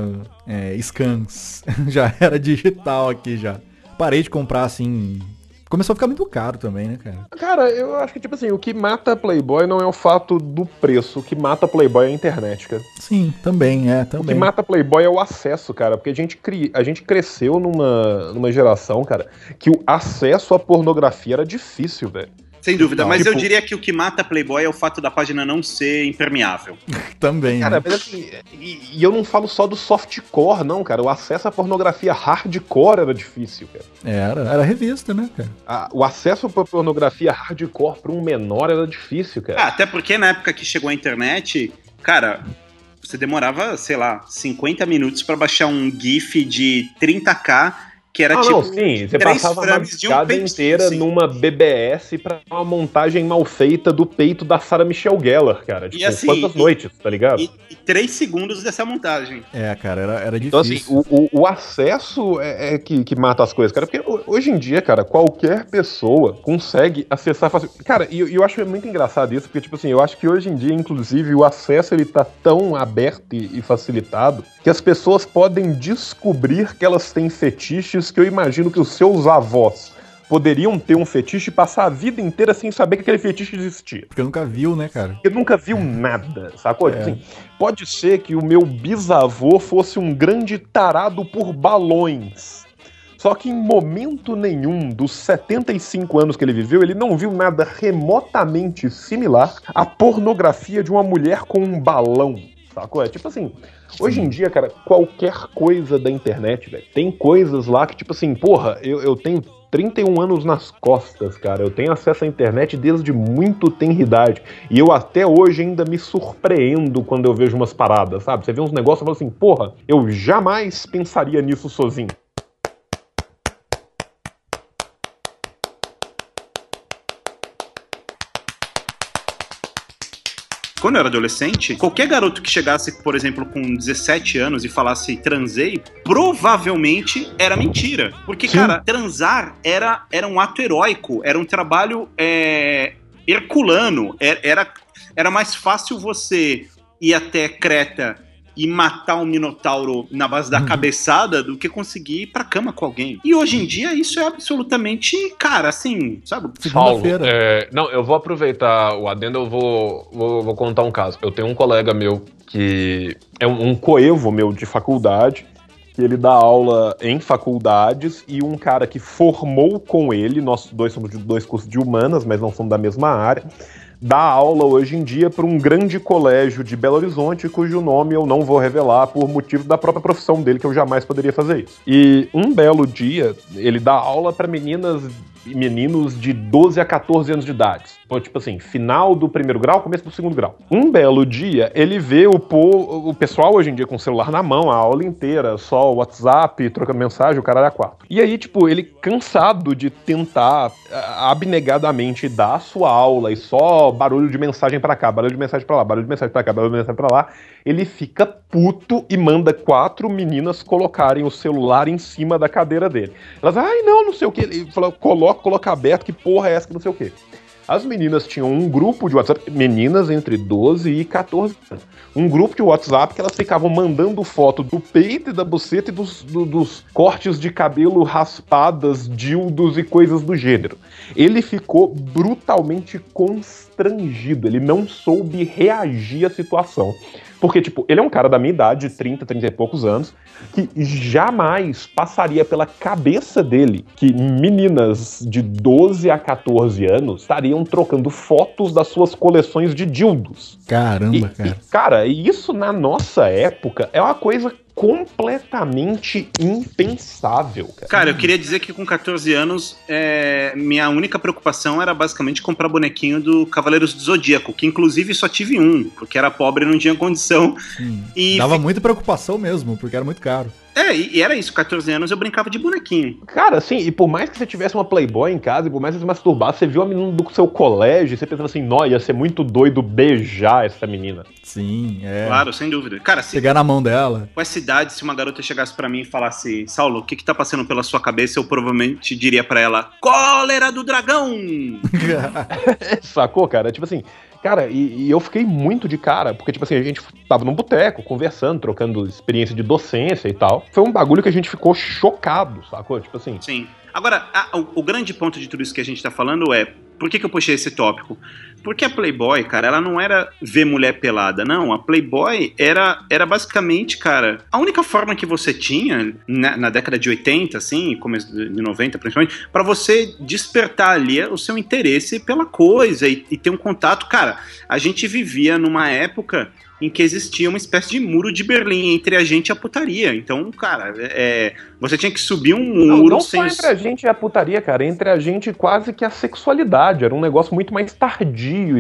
scans. Já era digital aqui já. Parei de comprar assim... Começou a ficar muito caro também, né, cara? Cara, eu acho que, tipo assim, o que mata Playboy não é o fato do preço. O que mata Playboy é a internet, cara. Sim, também. O que mata Playboy é o acesso, cara. Porque a gente cresceu numa geração, cara, que o acesso à pornografia era difícil, velho. Sem dúvida, mas eu diria que o que mata Playboy é o fato da página não ser impermeável. Também, cara, né? Mas assim, e eu não falo só do softcore, não, cara. O acesso à pornografia hardcore era difícil, cara. Era revista, né, cara? O acesso à pornografia hardcore pra um menor era difícil, cara. Até porque na época que chegou a internet, cara, você demorava, sei lá, 50 minutos pra baixar um GIF de 30K, que era tipo... Não, sim, você passava a madrugada inteira numa BBS pra uma montagem mal feita do peito da Sarah Michelle Gellar, cara. Tipo, assim, quantas noites, tá ligado? E 3 segundos dessa montagem. Cara, era difícil. Então, assim, o acesso é que mata as coisas, cara. Porque hoje em dia, cara, qualquer pessoa consegue acessar fácil. Cara, e eu acho muito engraçado isso, porque, tipo assim, eu acho que hoje em dia, inclusive, o acesso, ele tá tão aberto e facilitado que as pessoas podem descobrir que elas têm fetiches que eu imagino que os seus avós poderiam ter um fetiche e passar a vida inteira sem saber que aquele fetiche existia. Porque nunca viu, né, cara? Porque nunca viu nada, sacou? Assim, pode ser que o meu bisavô fosse um grande tarado por balões. Só que em momento nenhum dos 75 anos que ele viveu, ele não viu nada remotamente similar à pornografia de uma mulher com um balão, sacou? Tipo assim... Hoje em dia, cara, qualquer coisa da internet, velho, tem coisas lá que, tipo assim, porra, eu tenho 31 anos nas costas, cara, eu tenho acesso à internet desde muito tenra idade, e eu até hoje ainda me surpreendo quando eu vejo umas paradas, sabe? Você vê uns negócios e fala assim, porra, eu jamais pensaria nisso sozinho. Quando eu era adolescente, qualquer garoto que chegasse, por exemplo, com 17 anos e falasse transei, provavelmente era mentira. Porque, cara, transar era um ato heróico, era um trabalho herculano. Era mais fácil você ir até Creta e matar um minotauro na base da cabeçada do que conseguir ir pra cama com alguém. E hoje em dia isso é absolutamente, cara, assim, sabe? Segunda-feira. Não, eu vou aproveitar o adendo, eu vou contar um caso. Eu tenho um colega meu que é um coevo meu de faculdade, que ele dá aula em faculdades e um cara que formou com ele, nós dois somos de 2 cursos de humanas, mas não somos da mesma área, dá aula hoje em dia para um grande colégio de Belo Horizonte, cujo nome eu não vou revelar por motivo da própria profissão dele, que eu jamais poderia fazer isso. E um belo dia, ele dá aula para meninas e meninos de 12 a 14 anos de idade. Então, tipo assim, final do 1º grau, começo do 2º grau. Um belo dia, ele vê o pessoal hoje em dia com o celular na mão, a aula inteira, só o WhatsApp, trocando mensagem, o caralho é 4. E aí, tipo, ele cansado de tentar abnegadamente dar a sua aula e só barulho de mensagem pra cá, barulho de mensagem pra lá, barulho de mensagem pra cá, barulho de mensagem pra lá, ele fica puto e manda 4 meninas colocarem o celular em cima da cadeira dele. Elas, não sei o que. Ele falou, coloca aberto, que porra é essa que não sei o que. As meninas tinham um grupo de WhatsApp, meninas entre 12 e 14 anos, um grupo de WhatsApp que elas ficavam mandando foto do peito e da buceta e dos cortes de cabelo, raspadas, dildos e coisas do gênero. Ele ficou brutalmente constrangido, ele não soube reagir à situação. Porque, tipo, ele é um cara da minha idade, de 30 e poucos anos, que jamais passaria pela cabeça dele que meninas de 12 a 14 anos estariam trocando fotos das suas coleções de dildos. Caramba, cara. Cara, isso na nossa época é uma coisa completamente impensável, cara. Cara, eu queria dizer que com 14 anos, minha única preocupação era basicamente comprar bonequinho do Cavaleiros do Zodíaco, que inclusive só tive um, porque era pobre e não tinha condição. E dava muita preocupação mesmo, porque era muito caro. E era isso, 14 anos eu brincava de bonequinho. Cara, assim, e por mais que você tivesse uma Playboy em casa, e por mais que você masturbasse, você viu a menina do seu colégio, e você pensava assim, ia ser muito doido beijar essa menina. Sim, é. Claro, sem dúvida. Cara, pegar na mão dela. Com essa idade, se uma garota chegasse pra mim e falasse, Saulo, o que tá passando pela sua cabeça, eu provavelmente diria pra ela, cólera do dragão! Sacou, cara? Tipo assim, cara, e eu fiquei muito de cara, porque, tipo assim, a gente tava num boteco, conversando, trocando experiência de docência e tal. Foi um bagulho que a gente ficou chocado, sacou? Tipo assim. Sim. Agora, o grande ponto de tudo isso que a gente tá falando é, por que eu puxei esse tópico? Porque a Playboy, cara, ela não era ver mulher pelada, não. A Playboy era basicamente, cara, a única forma que você tinha, na década de 80, assim, começo de 90 principalmente, pra você despertar ali o seu interesse pela coisa e ter um contato. Cara, a gente vivia numa época em que existia uma espécie de muro de Berlim entre a gente e a putaria. Então, cara, você tinha que subir um muro... Não só entre a gente e a putaria, cara, entre a gente quase que a sexualidade. Era um negócio muito mais tardio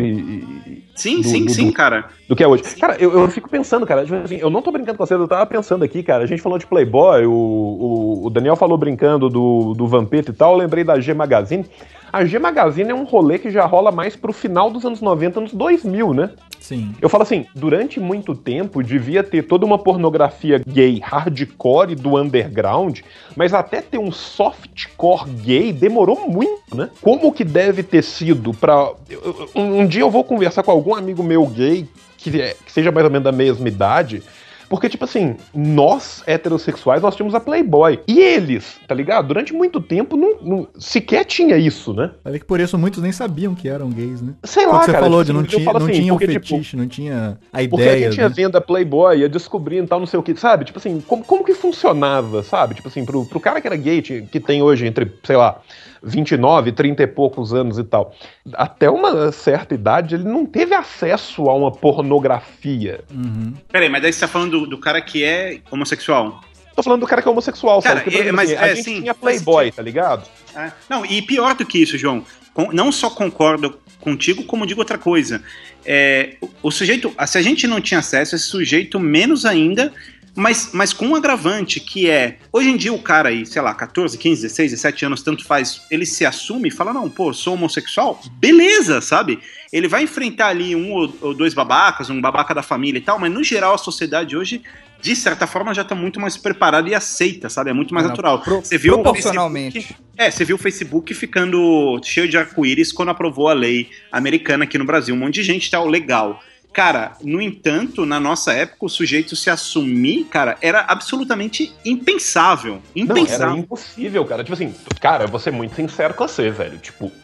Sim, cara. Do que é hoje. Sim. Cara, eu fico pensando, cara, tipo assim, eu não tô brincando com vocês, eu tava pensando aqui, cara, a gente falou de Playboy, o Daniel falou brincando do Vampeta e tal, eu lembrei da G Magazine. A G Magazine é um rolê que já rola mais pro final dos anos 90, anos 2000, né? Sim. Eu falo assim, durante muito tempo devia ter toda uma pornografia gay hardcore do underground, mas até ter um softcore gay demorou muito, né? Como que deve ter sido pra... Um dia eu vou conversar com algum amigo meu gay que seja mais ou menos da mesma idade, porque, tipo assim, nós, heterossexuais, nós tínhamos a Playboy. E eles, tá ligado? Durante muito tempo, não sequer tinha isso, né? Olha que por isso muitos nem sabiam que eram gays, né? Sei lá, você cara. Falou tipo, de não tinha um fetiche, tipo, não tinha a ideia. Porque a gente ia vendo a Playboy, ia descobrindo e tal, não sei o que, sabe? Tipo assim, como que funcionava, sabe? Tipo assim, pro cara que era gay, que tem hoje entre, sei lá, 29, 30 e poucos anos e tal, até uma certa idade ele não teve acesso a uma pornografia. Uhum. Peraí, mas daí você tá falando do cara que é homossexual? Tô falando do cara que é homossexual, cara, sabe? Porque, mas, a gente tinha Playboy, tá ligado? Não, e pior do que isso, João, não só concordo contigo, como digo outra coisa. O sujeito, se a gente não tinha acesso, esse sujeito menos ainda... Mas com um agravante que hoje em dia o cara aí, sei lá, 14, 15, 16, 17 anos, tanto faz, ele se assume e fala, não, pô, sou homossexual, beleza, sabe? Ele vai enfrentar ali um ou dois babacas, um babaca da família e tal, mas no geral a sociedade hoje, de certa forma, já tá muito mais preparada e aceita, sabe? É muito mais natural. Você viu proporcionalmente. Você viu o Facebook ficando cheio de arco-íris quando aprovou a lei americana aqui no Brasil. Um monte de gente tá legal. Cara, no entanto, na nossa época, o sujeito se assumir, cara, era absolutamente impensável. Impensável. Não, era impossível, cara. Tipo assim, cara, eu vou ser muito sincero com você, velho. Tipo,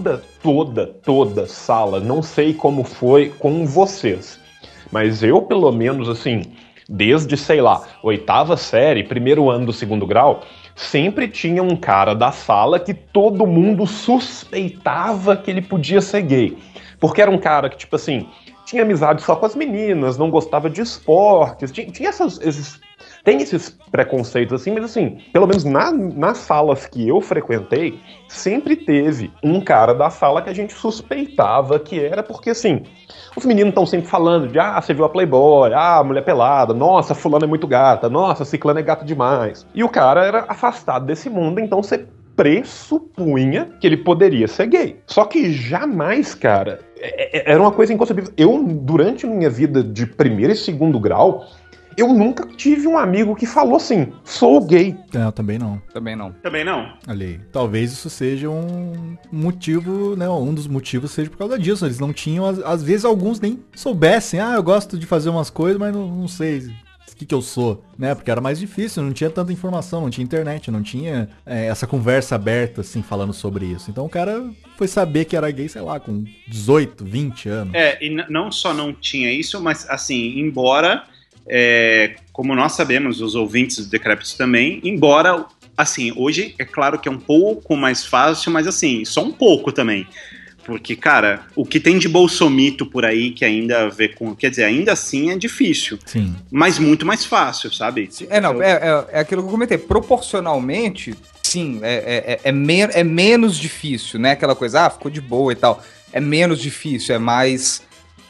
toda sala, não sei como foi com vocês, mas eu, pelo menos, assim, desde, sei lá, 8ª série, 1º ano do 2º grau, sempre tinha um cara da sala que todo mundo suspeitava que ele podia ser gay. Porque era um cara que, tipo assim, tinha amizade só com as meninas, não gostava de esportes, tinha tem esses preconceitos assim, mas assim, pelo menos nas salas que eu frequentei, sempre teve um cara da sala que a gente suspeitava que era, porque assim, os meninos estão sempre falando de, você viu a Playboy, mulher pelada, nossa, fulana é muito gata, nossa, ciclana é gata demais. E o cara era afastado desse mundo, então você pressupunha que ele poderia ser gay. Só que jamais, cara, era uma coisa inconcebível. Eu, durante minha vida de 1º e 2º grau, eu nunca tive um amigo que falou assim, sou gay. Não, também não. Também não. Também não. Olha aí. Talvez isso seja um motivo, né? Um dos motivos seja por causa disso. Eles não tinham, às vezes alguns nem soubessem. Eu gosto de fazer umas coisas, mas não sei o que eu sou, né? Porque era mais difícil, não tinha tanta informação, não tinha internet, não tinha essa conversa aberta, assim, falando sobre isso. Então o cara foi saber que era gay, sei lá, com 18, 20 anos. E não só não tinha isso, mas assim, embora... como nós sabemos, os ouvintes do Decrépitos também, embora, assim, hoje é claro que é um pouco mais fácil, mas assim, só um pouco também. Porque, cara, o que tem de bolsomito por aí que ainda vê com... Quer dizer, ainda assim é difícil. Sim. Mas muito mais fácil, sabe? É aquilo que eu comentei. Proporcionalmente, sim, é menos difícil, né? Aquela coisa, ficou de boa e tal. É menos difícil, é mais...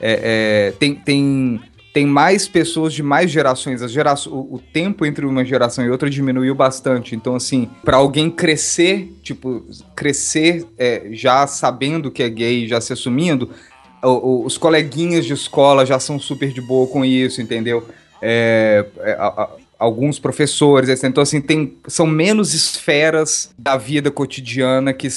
Tem mais pessoas de mais gerações. O tempo entre uma geração e outra diminuiu bastante. Então, assim, pra alguém crescer já sabendo que é gay, já se assumindo, os coleguinhas de escola já são super de boa com isso, entendeu? Alguns professores, etc. Então, assim, são menos esferas da vida cotidiana que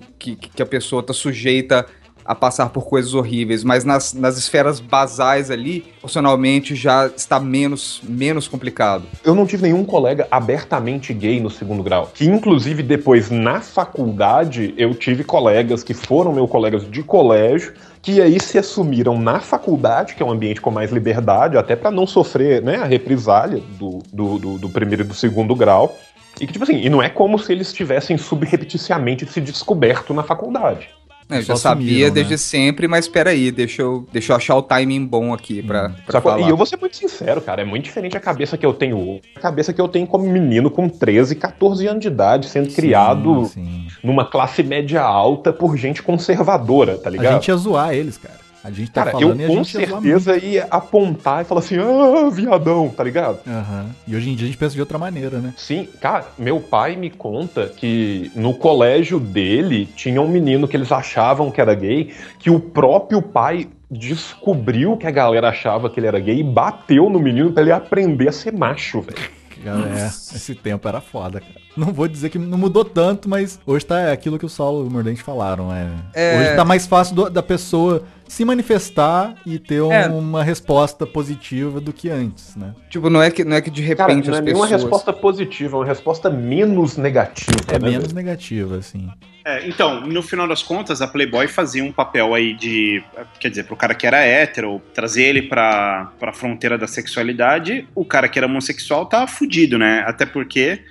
a pessoa tá sujeita a passar por coisas horríveis, mas nas esferas basais ali, profissionalmente já está menos complicado. Eu não tive nenhum colega abertamente gay no 2º grau, que inclusive depois na faculdade eu tive colegas que foram meus colegas de colégio, que aí se assumiram na faculdade, que é um ambiente com mais liberdade, até para não sofrer, né, a represália do 1º e do 2º grau, e que tipo assim, e não é como se eles tivessem subrepticiamente se descoberto na faculdade. Eu já sabia desde sempre, mas peraí, deixa eu achar o timing bom aqui pra falar. E eu vou ser muito sincero, cara, é muito diferente a cabeça que eu tenho hoje, a cabeça que eu tenho como menino com 13, 14 anos de idade, sendo criado numa classe média alta por gente conservadora, tá ligado? A gente ia zoar eles, cara. A gente tá falando eu com certeza ia apontar e falar assim, viadão, tá ligado? E hoje em dia a gente pensa de outra maneira, né? Sim, cara, meu pai me conta que no colégio dele tinha um menino que eles achavam que era gay, que o próprio pai descobriu que a galera achava que ele era gay e bateu no menino pra ele aprender a ser macho, velho. Esse tempo era foda, cara. Não vou dizer que não mudou tanto, mas hoje tá aquilo que o Saulo e o Mordente falaram, Hoje tá mais fácil da pessoa se manifestar e ter uma resposta positiva do que antes, né? Tipo, não é que de repente não as é pessoas... nenhuma resposta positiva, é uma resposta menos negativa. Menos negativa, assim. Então, no final das contas, a Playboy fazia um papel aí de... Quer dizer, pro cara que era hétero, trazer ele pra fronteira da sexualidade, o cara que era homossexual tava fudido, né? Até porque...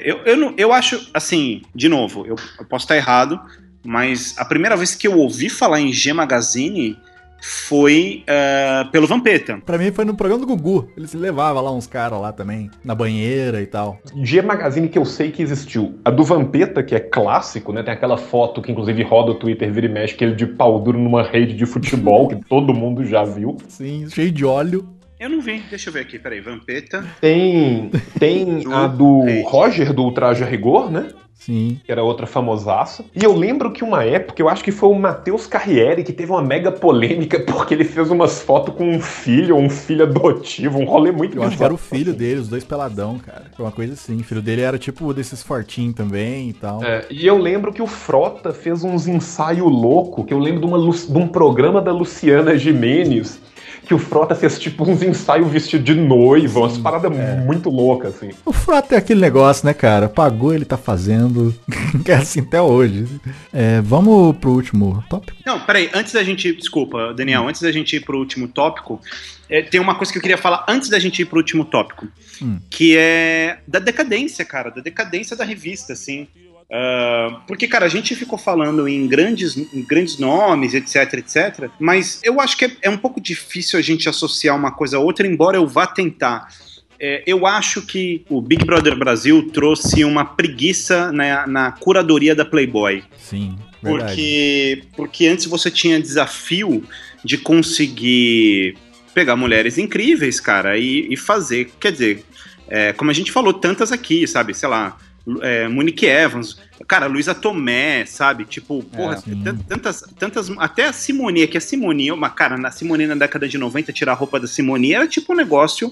Eu acho, assim, de novo, eu posso estar errado, mas a primeira vez que eu ouvi falar em G Magazine foi pelo Vampeta. Pra mim foi no programa do Gugu. Ele se levava lá uns caras lá também, na banheira e tal. G Magazine que eu sei que existiu. A do Vampeta, que é clássico, né? Tem aquela foto que inclusive roda o Twitter, vira e mexe, que ele de pau duro numa rede de futebol, que todo mundo já viu. Sim, cheio de óleo. Eu não vi, deixa eu ver aqui, peraí, Vampeta. Tem a do Roger, do Ultraje a Rigor, né? Sim. Que era outra famosaça. E eu lembro que uma época, eu acho que foi o Matheus Carriere que teve uma mega polêmica porque ele fez umas fotos com um filho adotivo, um rolê muito bizarro. Eu acho que era o filho dele, os dois peladão, cara. Foi uma coisa assim. O filho dele era tipo desses fortinhos também e tal. E eu lembro que o Frota fez uns ensaios loucos, que eu lembro de um programa da Luciana Gimenez, que o Frota fez tipo uns ensaios vestido de noiva, umas paradas muito loucas, assim. O Frota é aquele negócio, né, cara? Pagou, ele tá fazendo. Que é assim até hoje. Vamos pro último tópico? Não, peraí, antes da gente... Desculpa, Daniel, antes da gente ir pro último tópico, tem uma coisa que eu queria falar antes da gente ir pro último tópico, que é da decadência, cara, da decadência da revista, assim. Porque, cara, a gente ficou falando em grandes nomes, etc, mas eu acho que é um pouco difícil a gente associar uma coisa a outra, embora eu vá tentar. Eu acho que o Big Brother Brasil trouxe uma preguiça na curadoria da Playboy. Sim, verdade. Porque antes você tinha desafio de conseguir pegar mulheres incríveis, cara, e fazer, quer dizer, como a gente falou tantas aqui, sabe, sei lá, Monique Evans, cara, Luísa Tomé, sabe? Tipo, porra, tantas. Até a Simone, que a Simone, cara, na Simone na década de 90, tirar a roupa da Simone era tipo um negócio.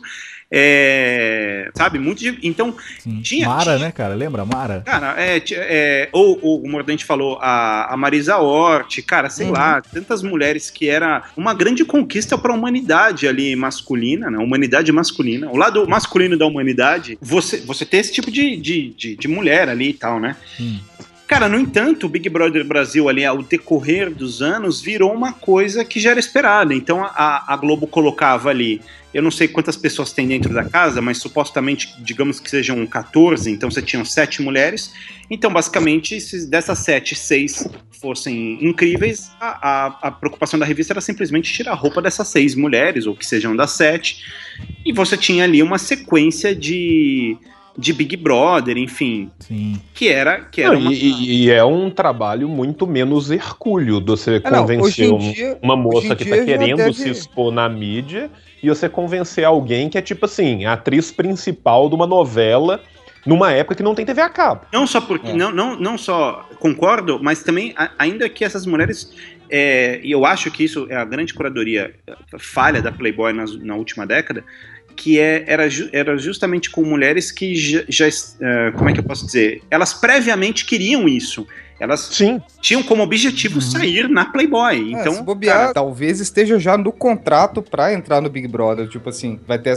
Sabe? Então, tinha. Mara, né, cara? Lembra? Mara? Cara, ou o Mordente falou, a Marisa Hort, cara, sei lá, tantas mulheres que era uma grande conquista pra humanidade ali masculina, né? Humanidade masculina. O lado masculino da humanidade, você ter esse tipo de mulher ali e tal, né? Cara, no entanto, o Big Brother Brasil ali, ao decorrer dos anos, virou uma coisa que já era esperada. Então a Globo colocava ali, eu não sei quantas pessoas tem dentro da casa, mas supostamente, digamos que sejam 14, então você tinha 7 mulheres. Então, basicamente, se dessas 7, 6 fossem incríveis, a preocupação da revista era simplesmente tirar a roupa dessas 6 mulheres, ou que sejam das 7. E você tinha ali uma sequência de Big Brother, enfim. Sim. Que era uma... E é um trabalho muito menos hercúleo de você convencer uma moça que tá querendo se expor na mídia e você convencer alguém que é tipo assim, a atriz principal de uma novela numa época que não tem TV a cabo. Não só porque... Não só concordo, mas também ainda que essas mulheres... e eu acho que isso é a grande curadoria falha da Playboy na última década, que era justamente com mulheres que já como é que eu posso dizer? Elas previamente queriam isso. Elas tinham como objetivo sair na Playboy. Então, se bobear, cara, talvez esteja já no contrato pra entrar no Big Brother. Tipo assim, vai ter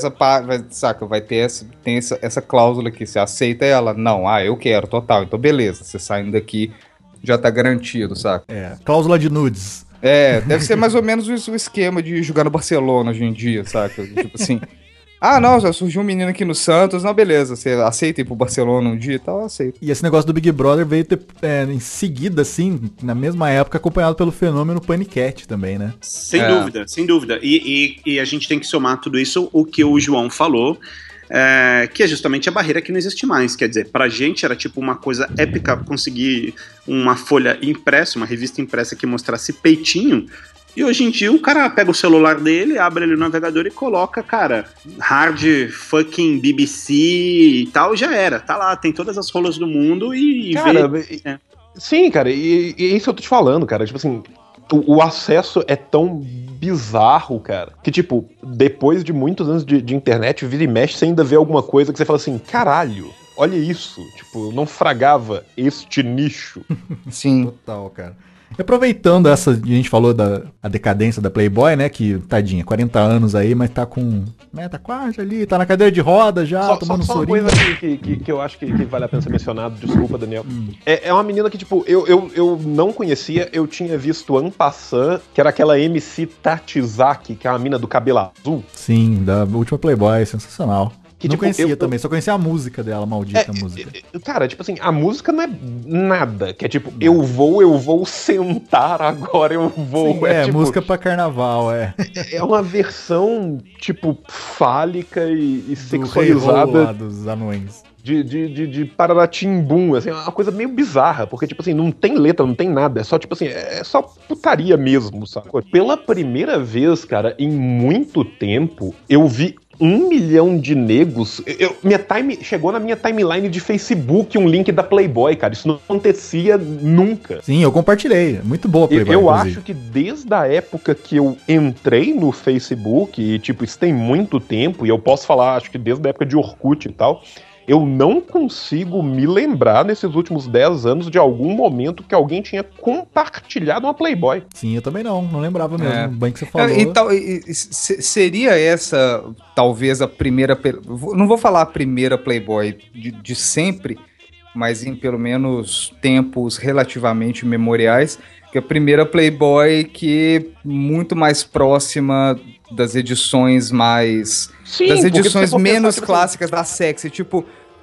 essa cláusula aqui. Você aceita ela? Não, eu quero, total. Então beleza, você saindo daqui já tá garantido, saca? Cláusula de nudes. Deve ser mais ou menos o esquema de jogar no Barcelona hoje em dia, saca? Tipo assim... não, já surgiu um menino aqui no Santos, não, beleza, você aceita ir pro Barcelona um dia e tal, aceita. E esse negócio do Big Brother veio em seguida, assim, na mesma época, acompanhado pelo fenômeno Panicat também, né? Sem dúvida, sem dúvida. E a gente tem que somar tudo isso, o que o João falou, que é justamente a barreira que não existe mais. Quer dizer, pra gente era tipo uma coisa épica conseguir uma folha impressa, uma revista impressa que mostrasse peitinho. E hoje em dia o cara pega o celular dele, abre ele no navegador e coloca, cara, hard fucking BBC e tal, já era. Tá lá, tem todas as rolas do mundo e cara, vê... Sim, cara, e isso eu tô te falando, cara. Tipo assim, o acesso é tão bizarro, cara, que tipo, depois de muitos anos de internet, vira e mexe, você ainda vê alguma coisa que você fala assim, caralho, olha isso. Tipo, não fragava este nicho. Sim. Total, cara. E aproveitando a gente falou da decadência da Playboy, né, que, tadinha, 40 anos aí, mas tá com, né, tá quase ali, tá na cadeira de roda já, tomando só sorinho. Uma coisa que eu acho que vale a pena ser mencionado, desculpa, Daniel, é uma menina que, tipo, eu não conhecia, eu tinha visto en passant, que era aquela MC Tatizaki, que é uma mina do cabelo azul. Sim, da última Playboy, sensacional. Que, não tipo, conhecia eu também, só conhecia a música dela, maldita música. Cara, tipo assim, a música não é nada, que é tipo, eu vou sentar agora, eu vou. Sim, tipo, música pra carnaval, É uma versão, tipo, fálica e sexualizada dos anões. De Pararatimbum, assim, é uma coisa meio bizarra, porque, tipo assim, não tem letra, não tem nada, é só, tipo assim, é só putaria mesmo, sabe? Pela primeira vez, cara, em muito tempo, eu vi 1 milhão de negros. Chegou na minha timeline de Facebook um link da Playboy, cara. Isso não acontecia nunca. Sim, eu compartilhei. Muito boa a Playboy. Eu acho que desde a época que eu entrei no Facebook, e tipo, isso tem muito tempo, e eu posso falar, acho que desde a época de Orkut e tal, eu não consigo me lembrar nesses últimos 10 anos de algum momento que alguém tinha compartilhado uma Playboy. Sim, eu também não lembava mesmo. Bem que você falou. Seria essa, talvez, a primeira... Não vou falar a primeira Playboy de sempre, mas em pelo menos tempos relativamente memoriais, que a primeira Playboy que muito mais próxima das edições mais... Sim, das edições porque menos clássicas da Sexy, tipo,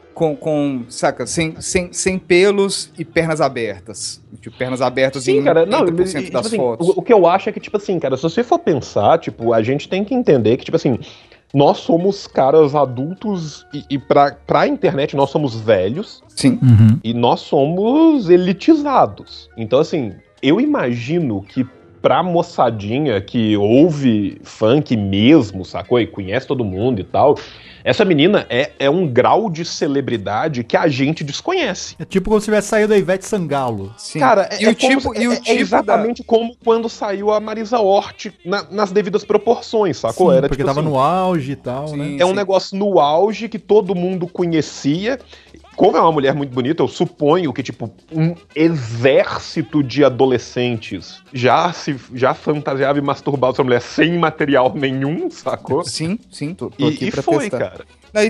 saca, sem pelos e pernas abertas. Tipo, pernas abertas Sim, em cara, não, 80% tipo das assim, fotos. o que eu acho é que, tipo assim, cara, se você for pensar, tipo, a gente tem que entender que, tipo assim, nós somos caras adultos e pra internet nós somos velhos. Sim. Uhum. E nós somos elitizados. Então, assim, eu imagino que pra moçadinha que ouve funk mesmo, sacou? E conhece todo mundo e tal, essa menina é um grau de celebridade que a gente desconhece. É tipo como se tivesse saído a Ivete Sangalo. Sim. Cara, é exatamente como quando saiu a Marisa Hort nas devidas proporções, sacou? Sim, Era porque tipo tava assim, no auge e tal, Sim. né? é um negócio no auge que todo mundo conhecia. Como é uma mulher muito bonita, eu suponho que, tipo, um exército de adolescentes já fantasiava e masturbava essa mulher sem material nenhum, sacou? Sim, tô aqui E pra foi, testar. cara. Não,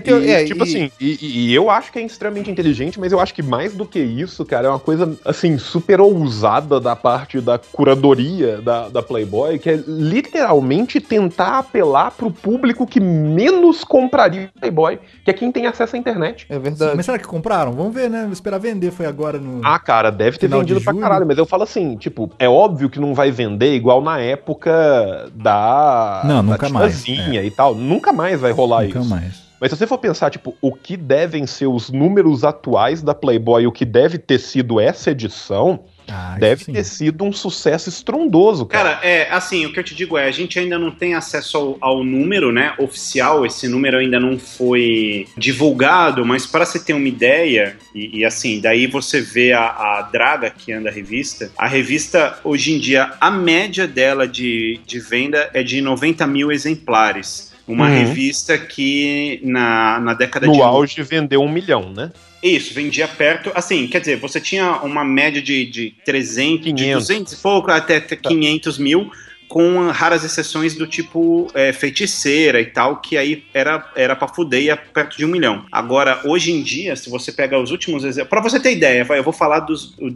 E eu acho que é extremamente inteligente, mas eu acho que mais do que isso, cara, é uma coisa, assim, super ousada da parte da curadoria da Playboy, que é literalmente tentar apelar pro público que menos compraria Playboy, que é quem tem acesso à internet. É verdade. Mas será que compraram? Vamos ver, né? Vou esperar vender, foi agora no... Ah, cara, deve ter Final vendido de pra julho. caralho, mas eu falo assim, tipo, é óbvio que não vai vender igual na época da Nunca mais, tiazinha e tal. Nunca mais vai rolar Nunca isso. mais. Mas se você for pensar, tipo, o que devem ser os números atuais da Playboy, o que deve ter sido essa edição, Ah, deve isso sim. ter sido um sucesso estrondoso, cara. Cara, assim, o que eu te digo é, a gente ainda não tem acesso ao número, né, oficial, esse número ainda não foi divulgado, mas para você ter uma ideia, e assim, daí você vê a Draga, que anda a revista, hoje em dia, a média dela de venda é de 90 mil exemplares. Uma revista que na década de... No auge vendeu 1 milhão, né? Isso, vendia perto, assim, quer dizer, você tinha uma média de 300, 500. de 200 e pouco, até 500 mil, com raras exceções do tipo Feiticeira e tal, que aí era pra fuder e ia perto de 1 milhão. Agora, hoje em dia, se você pega os últimos exemplos, pra você ter ideia, eu vou falar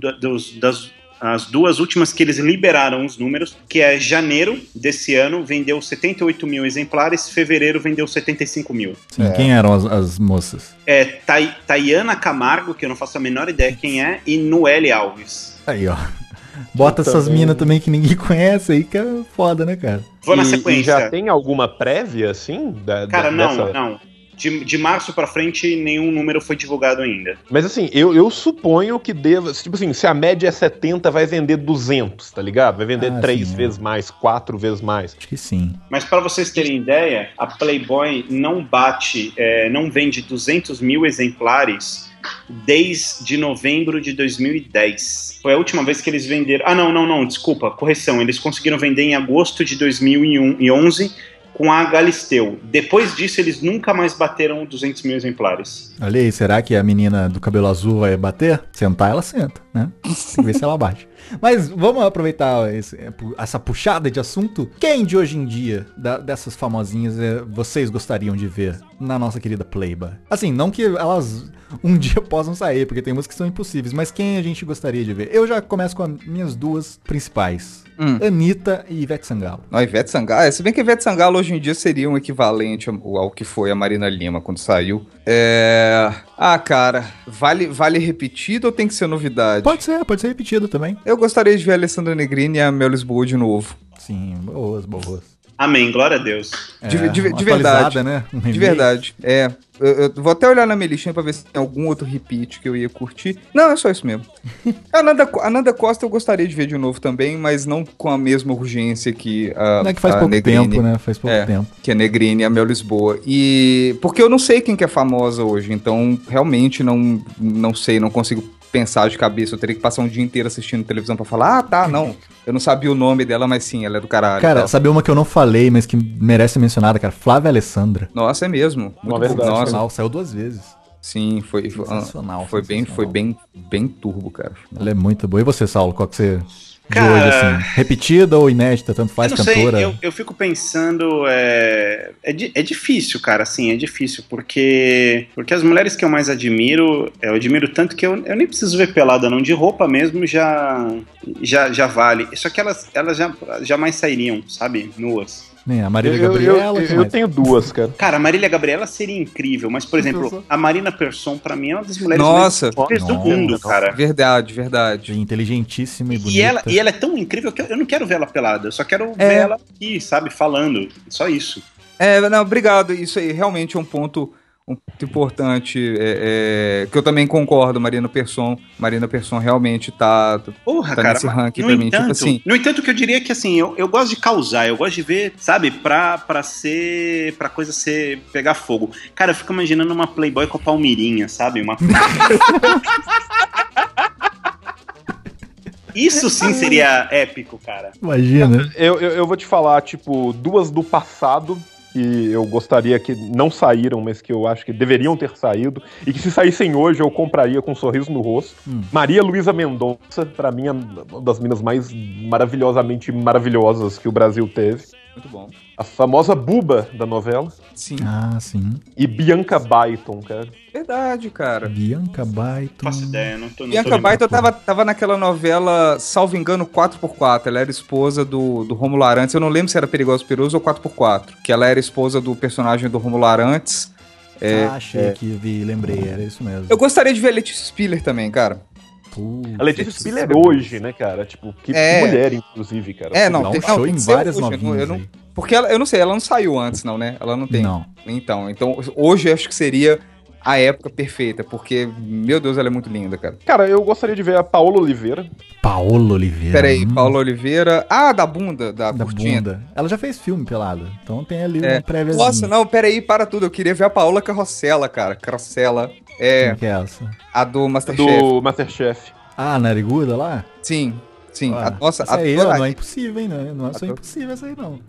as duas últimas que eles liberaram os números, que é janeiro desse ano, vendeu 78 mil exemplares, fevereiro vendeu 75 mil. Sim, quem eram as moças? Tayana Camargo, que eu não faço a menor ideia quem é, e Noelle Alves. Aí, ó. Bota essas minas também que ninguém conhece aí, que é foda, né, cara? Vou na E sequência. já tem alguma prévia, assim? Cara, dessa... não. De março pra frente, nenhum número foi divulgado ainda. Mas assim, eu suponho que deva... Tipo assim, se a média é 70, vai vender 200, tá ligado? Vai vender 3 sim, vezes mais, 4 vezes mais. Acho que sim. Mas para vocês terem ideia, a Playboy não vende 200 mil exemplares desde novembro de 2010. Foi a última vez que eles venderam... Ah, não, desculpa, correção. Eles conseguiram vender em agosto de 2011 com a Galisteu. Depois disso, eles nunca mais bateram 200 mil exemplares. Olha aí, será que a menina do cabelo azul vai bater? Sentar, ela senta, né? Tem que ver se ela bate. Mas vamos aproveitar essa puxada de assunto. Quem de hoje em dia, dessas famosinhas, vocês gostariam de ver na nossa querida Playboy? Assim, não que elas um dia possam sair, porque tem músicas que são impossíveis, mas quem a gente gostaria de ver? Eu já começo com as minhas duas principais. Anitta e Ivete Sangalo. Não, Ivete Sangalo, se bem que Ivete Sangalo hoje em dia seria um equivalente ao que foi a Marina Lima quando saiu. Cara, vale repetido ou tem que ser novidade? Pode ser repetido também. Eu gostaria de ver a Alessandra Negrini e a Mel Lisboa de novo. Sim, boas. Amém, glória a Deus. De verdade, né? De verdade. Eu vou até olhar na minha listinha pra ver se tem algum outro repeat que eu ia curtir. Não, é só isso mesmo. A Nanda Costa eu gostaria de ver de novo também, mas não com a mesma urgência que a Não é que faz pouco Negrini, tempo, né? Faz pouco tempo. Que a Negrini e a Mel Lisboa. Porque eu não sei quem que é famosa hoje, então realmente não sei, não consigo pensar de cabeça. Eu teria que passar um dia inteiro assistindo televisão pra falar, não. Eu não sabia o nome dela, mas sim, ela é do caralho. Cara, sabe uma que eu não falei, mas que merece ser mencionada, cara? Flávia Alessandra. Nossa, é mesmo. Uma verdade. Nossa. Saiu 2 vezes. Sim, Sensacional, foi bem turbo, cara. Ela é muito boa. E você, Saulo, qual que você... De Cara, hoje, assim, repetida ou inédita, tanto faz, eu não cantora? sei, eu fico pensando, é difícil, cara, assim, é difícil, porque as mulheres que eu mais admiro, eu admiro tanto que eu nem preciso ver pelada não, de roupa mesmo já vale, só que elas jamais sairiam, sabe, nuas. A Marília Gabriela, eu tenho duas, cara. Cara, a Marília Gabriela seria incrível, mas, por exemplo, a Marina Persson, pra mim, é uma das mulheres Nossa, mais incríveis do mundo, cara. Verdade. inteligentíssima e bonita. E ela é tão incrível que eu não quero ver ela pelada, eu só quero ver ela aqui, sabe, falando, só isso. Não, obrigado, isso aí realmente é um ponto importante, que eu também concordo, Marina Persson realmente tá Cara, nesse ranking no pra mim, entanto, tipo assim. No entanto, que eu diria que assim, eu gosto de causar, eu gosto de ver, sabe, pra coisa pegar fogo. Cara, eu fico imaginando uma Playboy com a Palmeirinha, sabe, Isso sim seria épico, cara. Imagina. Eu vou te falar, tipo, duas do passado que eu gostaria que não saíram, mas que eu acho que deveriam ter saído, e que se saíssem hoje eu compraria com um sorriso no rosto. Maria Luísa Mendonça, pra mim, é uma das minas mais maravilhosamente maravilhosas que o Brasil teve. Muito bom. A famosa Buba da novela. Sim. Sim. E Bianca Baiton, cara. Verdade, cara. Bianca Baiton. Não faço ideia, não tô Bianca Baiton tava naquela novela, salvo engano, 4x4. Ela era esposa do Rômulo Arantes. Eu não lembro se era Perigoso Peroso ou 4x4. Que ela era esposa do personagem do Rômulo Arantes. Achei que lembrei, era isso mesmo. Eu gostaria de ver a Letícia Spiller também, cara. A Letícia Spiller hoje, né, cara? Tipo, que mulher, inclusive, cara. Dá um show em várias novinhas aí. Porque eu não sei, ela não saiu antes, não, né? Ela não tem. Não. Então, hoje eu acho que seria a época perfeita, porque, meu Deus, ela é muito linda, cara. Cara, eu gostaria de ver a Paola Oliveira. Paola Oliveira. Peraí, Paola Oliveira. Ah, da bunda, da cortina. Bunda. Ela já fez filme pelado. Então tem ali um préviozinho. Nossa, não, peraí, para tudo. Eu queria ver a Paola Carrossela, cara. Carrossela. Quem que é essa? A do Masterchef. Do Masterchef. Ah, a nariguda lá? Sim. Nossa, essa aí não é impossível, hein? Não é só impossível essa aí, não.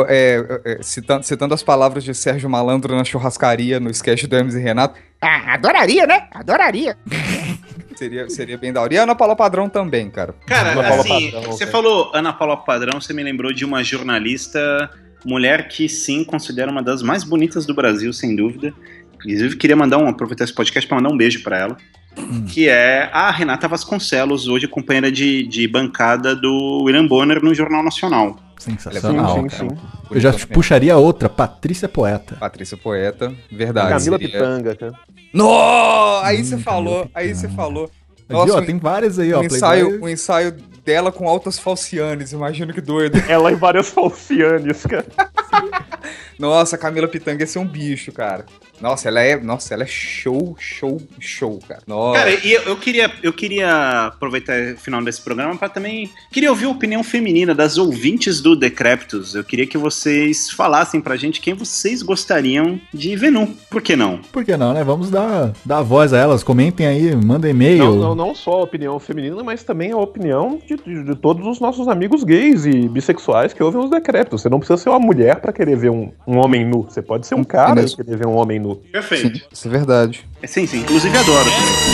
Citando as palavras de Sérgio Malandro na churrascaria, no sketch do Hermes e Renato. Adoraria, né? Adoraria. Seria bem da hora. E a Ana Paula Padrão também, cara. Cara, Ana Paula assim, Padrão, você cara. falou Ana Paula Padrão, você me lembrou de uma jornalista, mulher que sim, considero uma das mais bonitas do Brasil, sem dúvida. Inclusive, queria aproveitar esse podcast para mandar um beijo para ela. Que é a Renata Vasconcelos, hoje companheira de bancada do William Bonner no Jornal Nacional. Sensacional. Sim. Eu já puxaria outra, Patrícia Poeta. Patrícia Poeta, verdade. Camila seria... Pitanga, cara. No! Aí você falou. Nossa, ó, tem várias aí, ó. Um ensaio dela com altas falcianes, imagina que doido. Ela e várias falcianes, cara. Nossa, a Camila Pitanga ia ser um bicho, cara. Nossa, ela é show, cara. Nossa. Cara, e eu queria aproveitar o final desse programa para também... Queria ouvir a opinião feminina das ouvintes do Decréptos. Eu queria que vocês falassem pra gente quem vocês gostariam de ver nu. Por que não? Por que não, né? Vamos dar voz a elas. Comentem aí, mandem e-mail. Não só a opinião feminina, mas também a opinião de todos os nossos amigos gays e bissexuais que ouvem os Decréptos. Você não precisa ser uma mulher pra querer ver um homem nu. Você pode ser um cara e querer ver um homem nu. Perfeito. Sim, isso é verdade. Sim, inclusive adoro.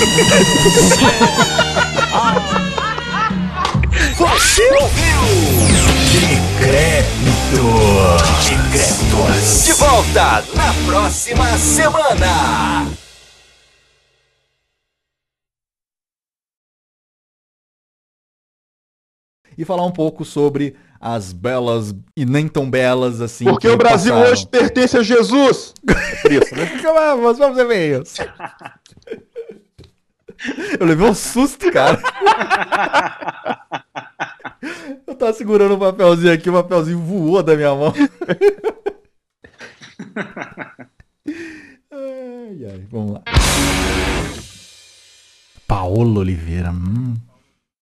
Você ouviu? Decrépitos. De volta na próxima semana. E falar um pouco sobre as belas e nem tão belas assim. Porque que o Brasil passaram. hoje pertence a Jesus. É por isso, né? Vamos ver e-mails. Eu levei um susto, cara. Eu tava segurando um papelzinho aqui, o papelzinho voou da minha mão. Ai, vamos lá. Paola Oliveira,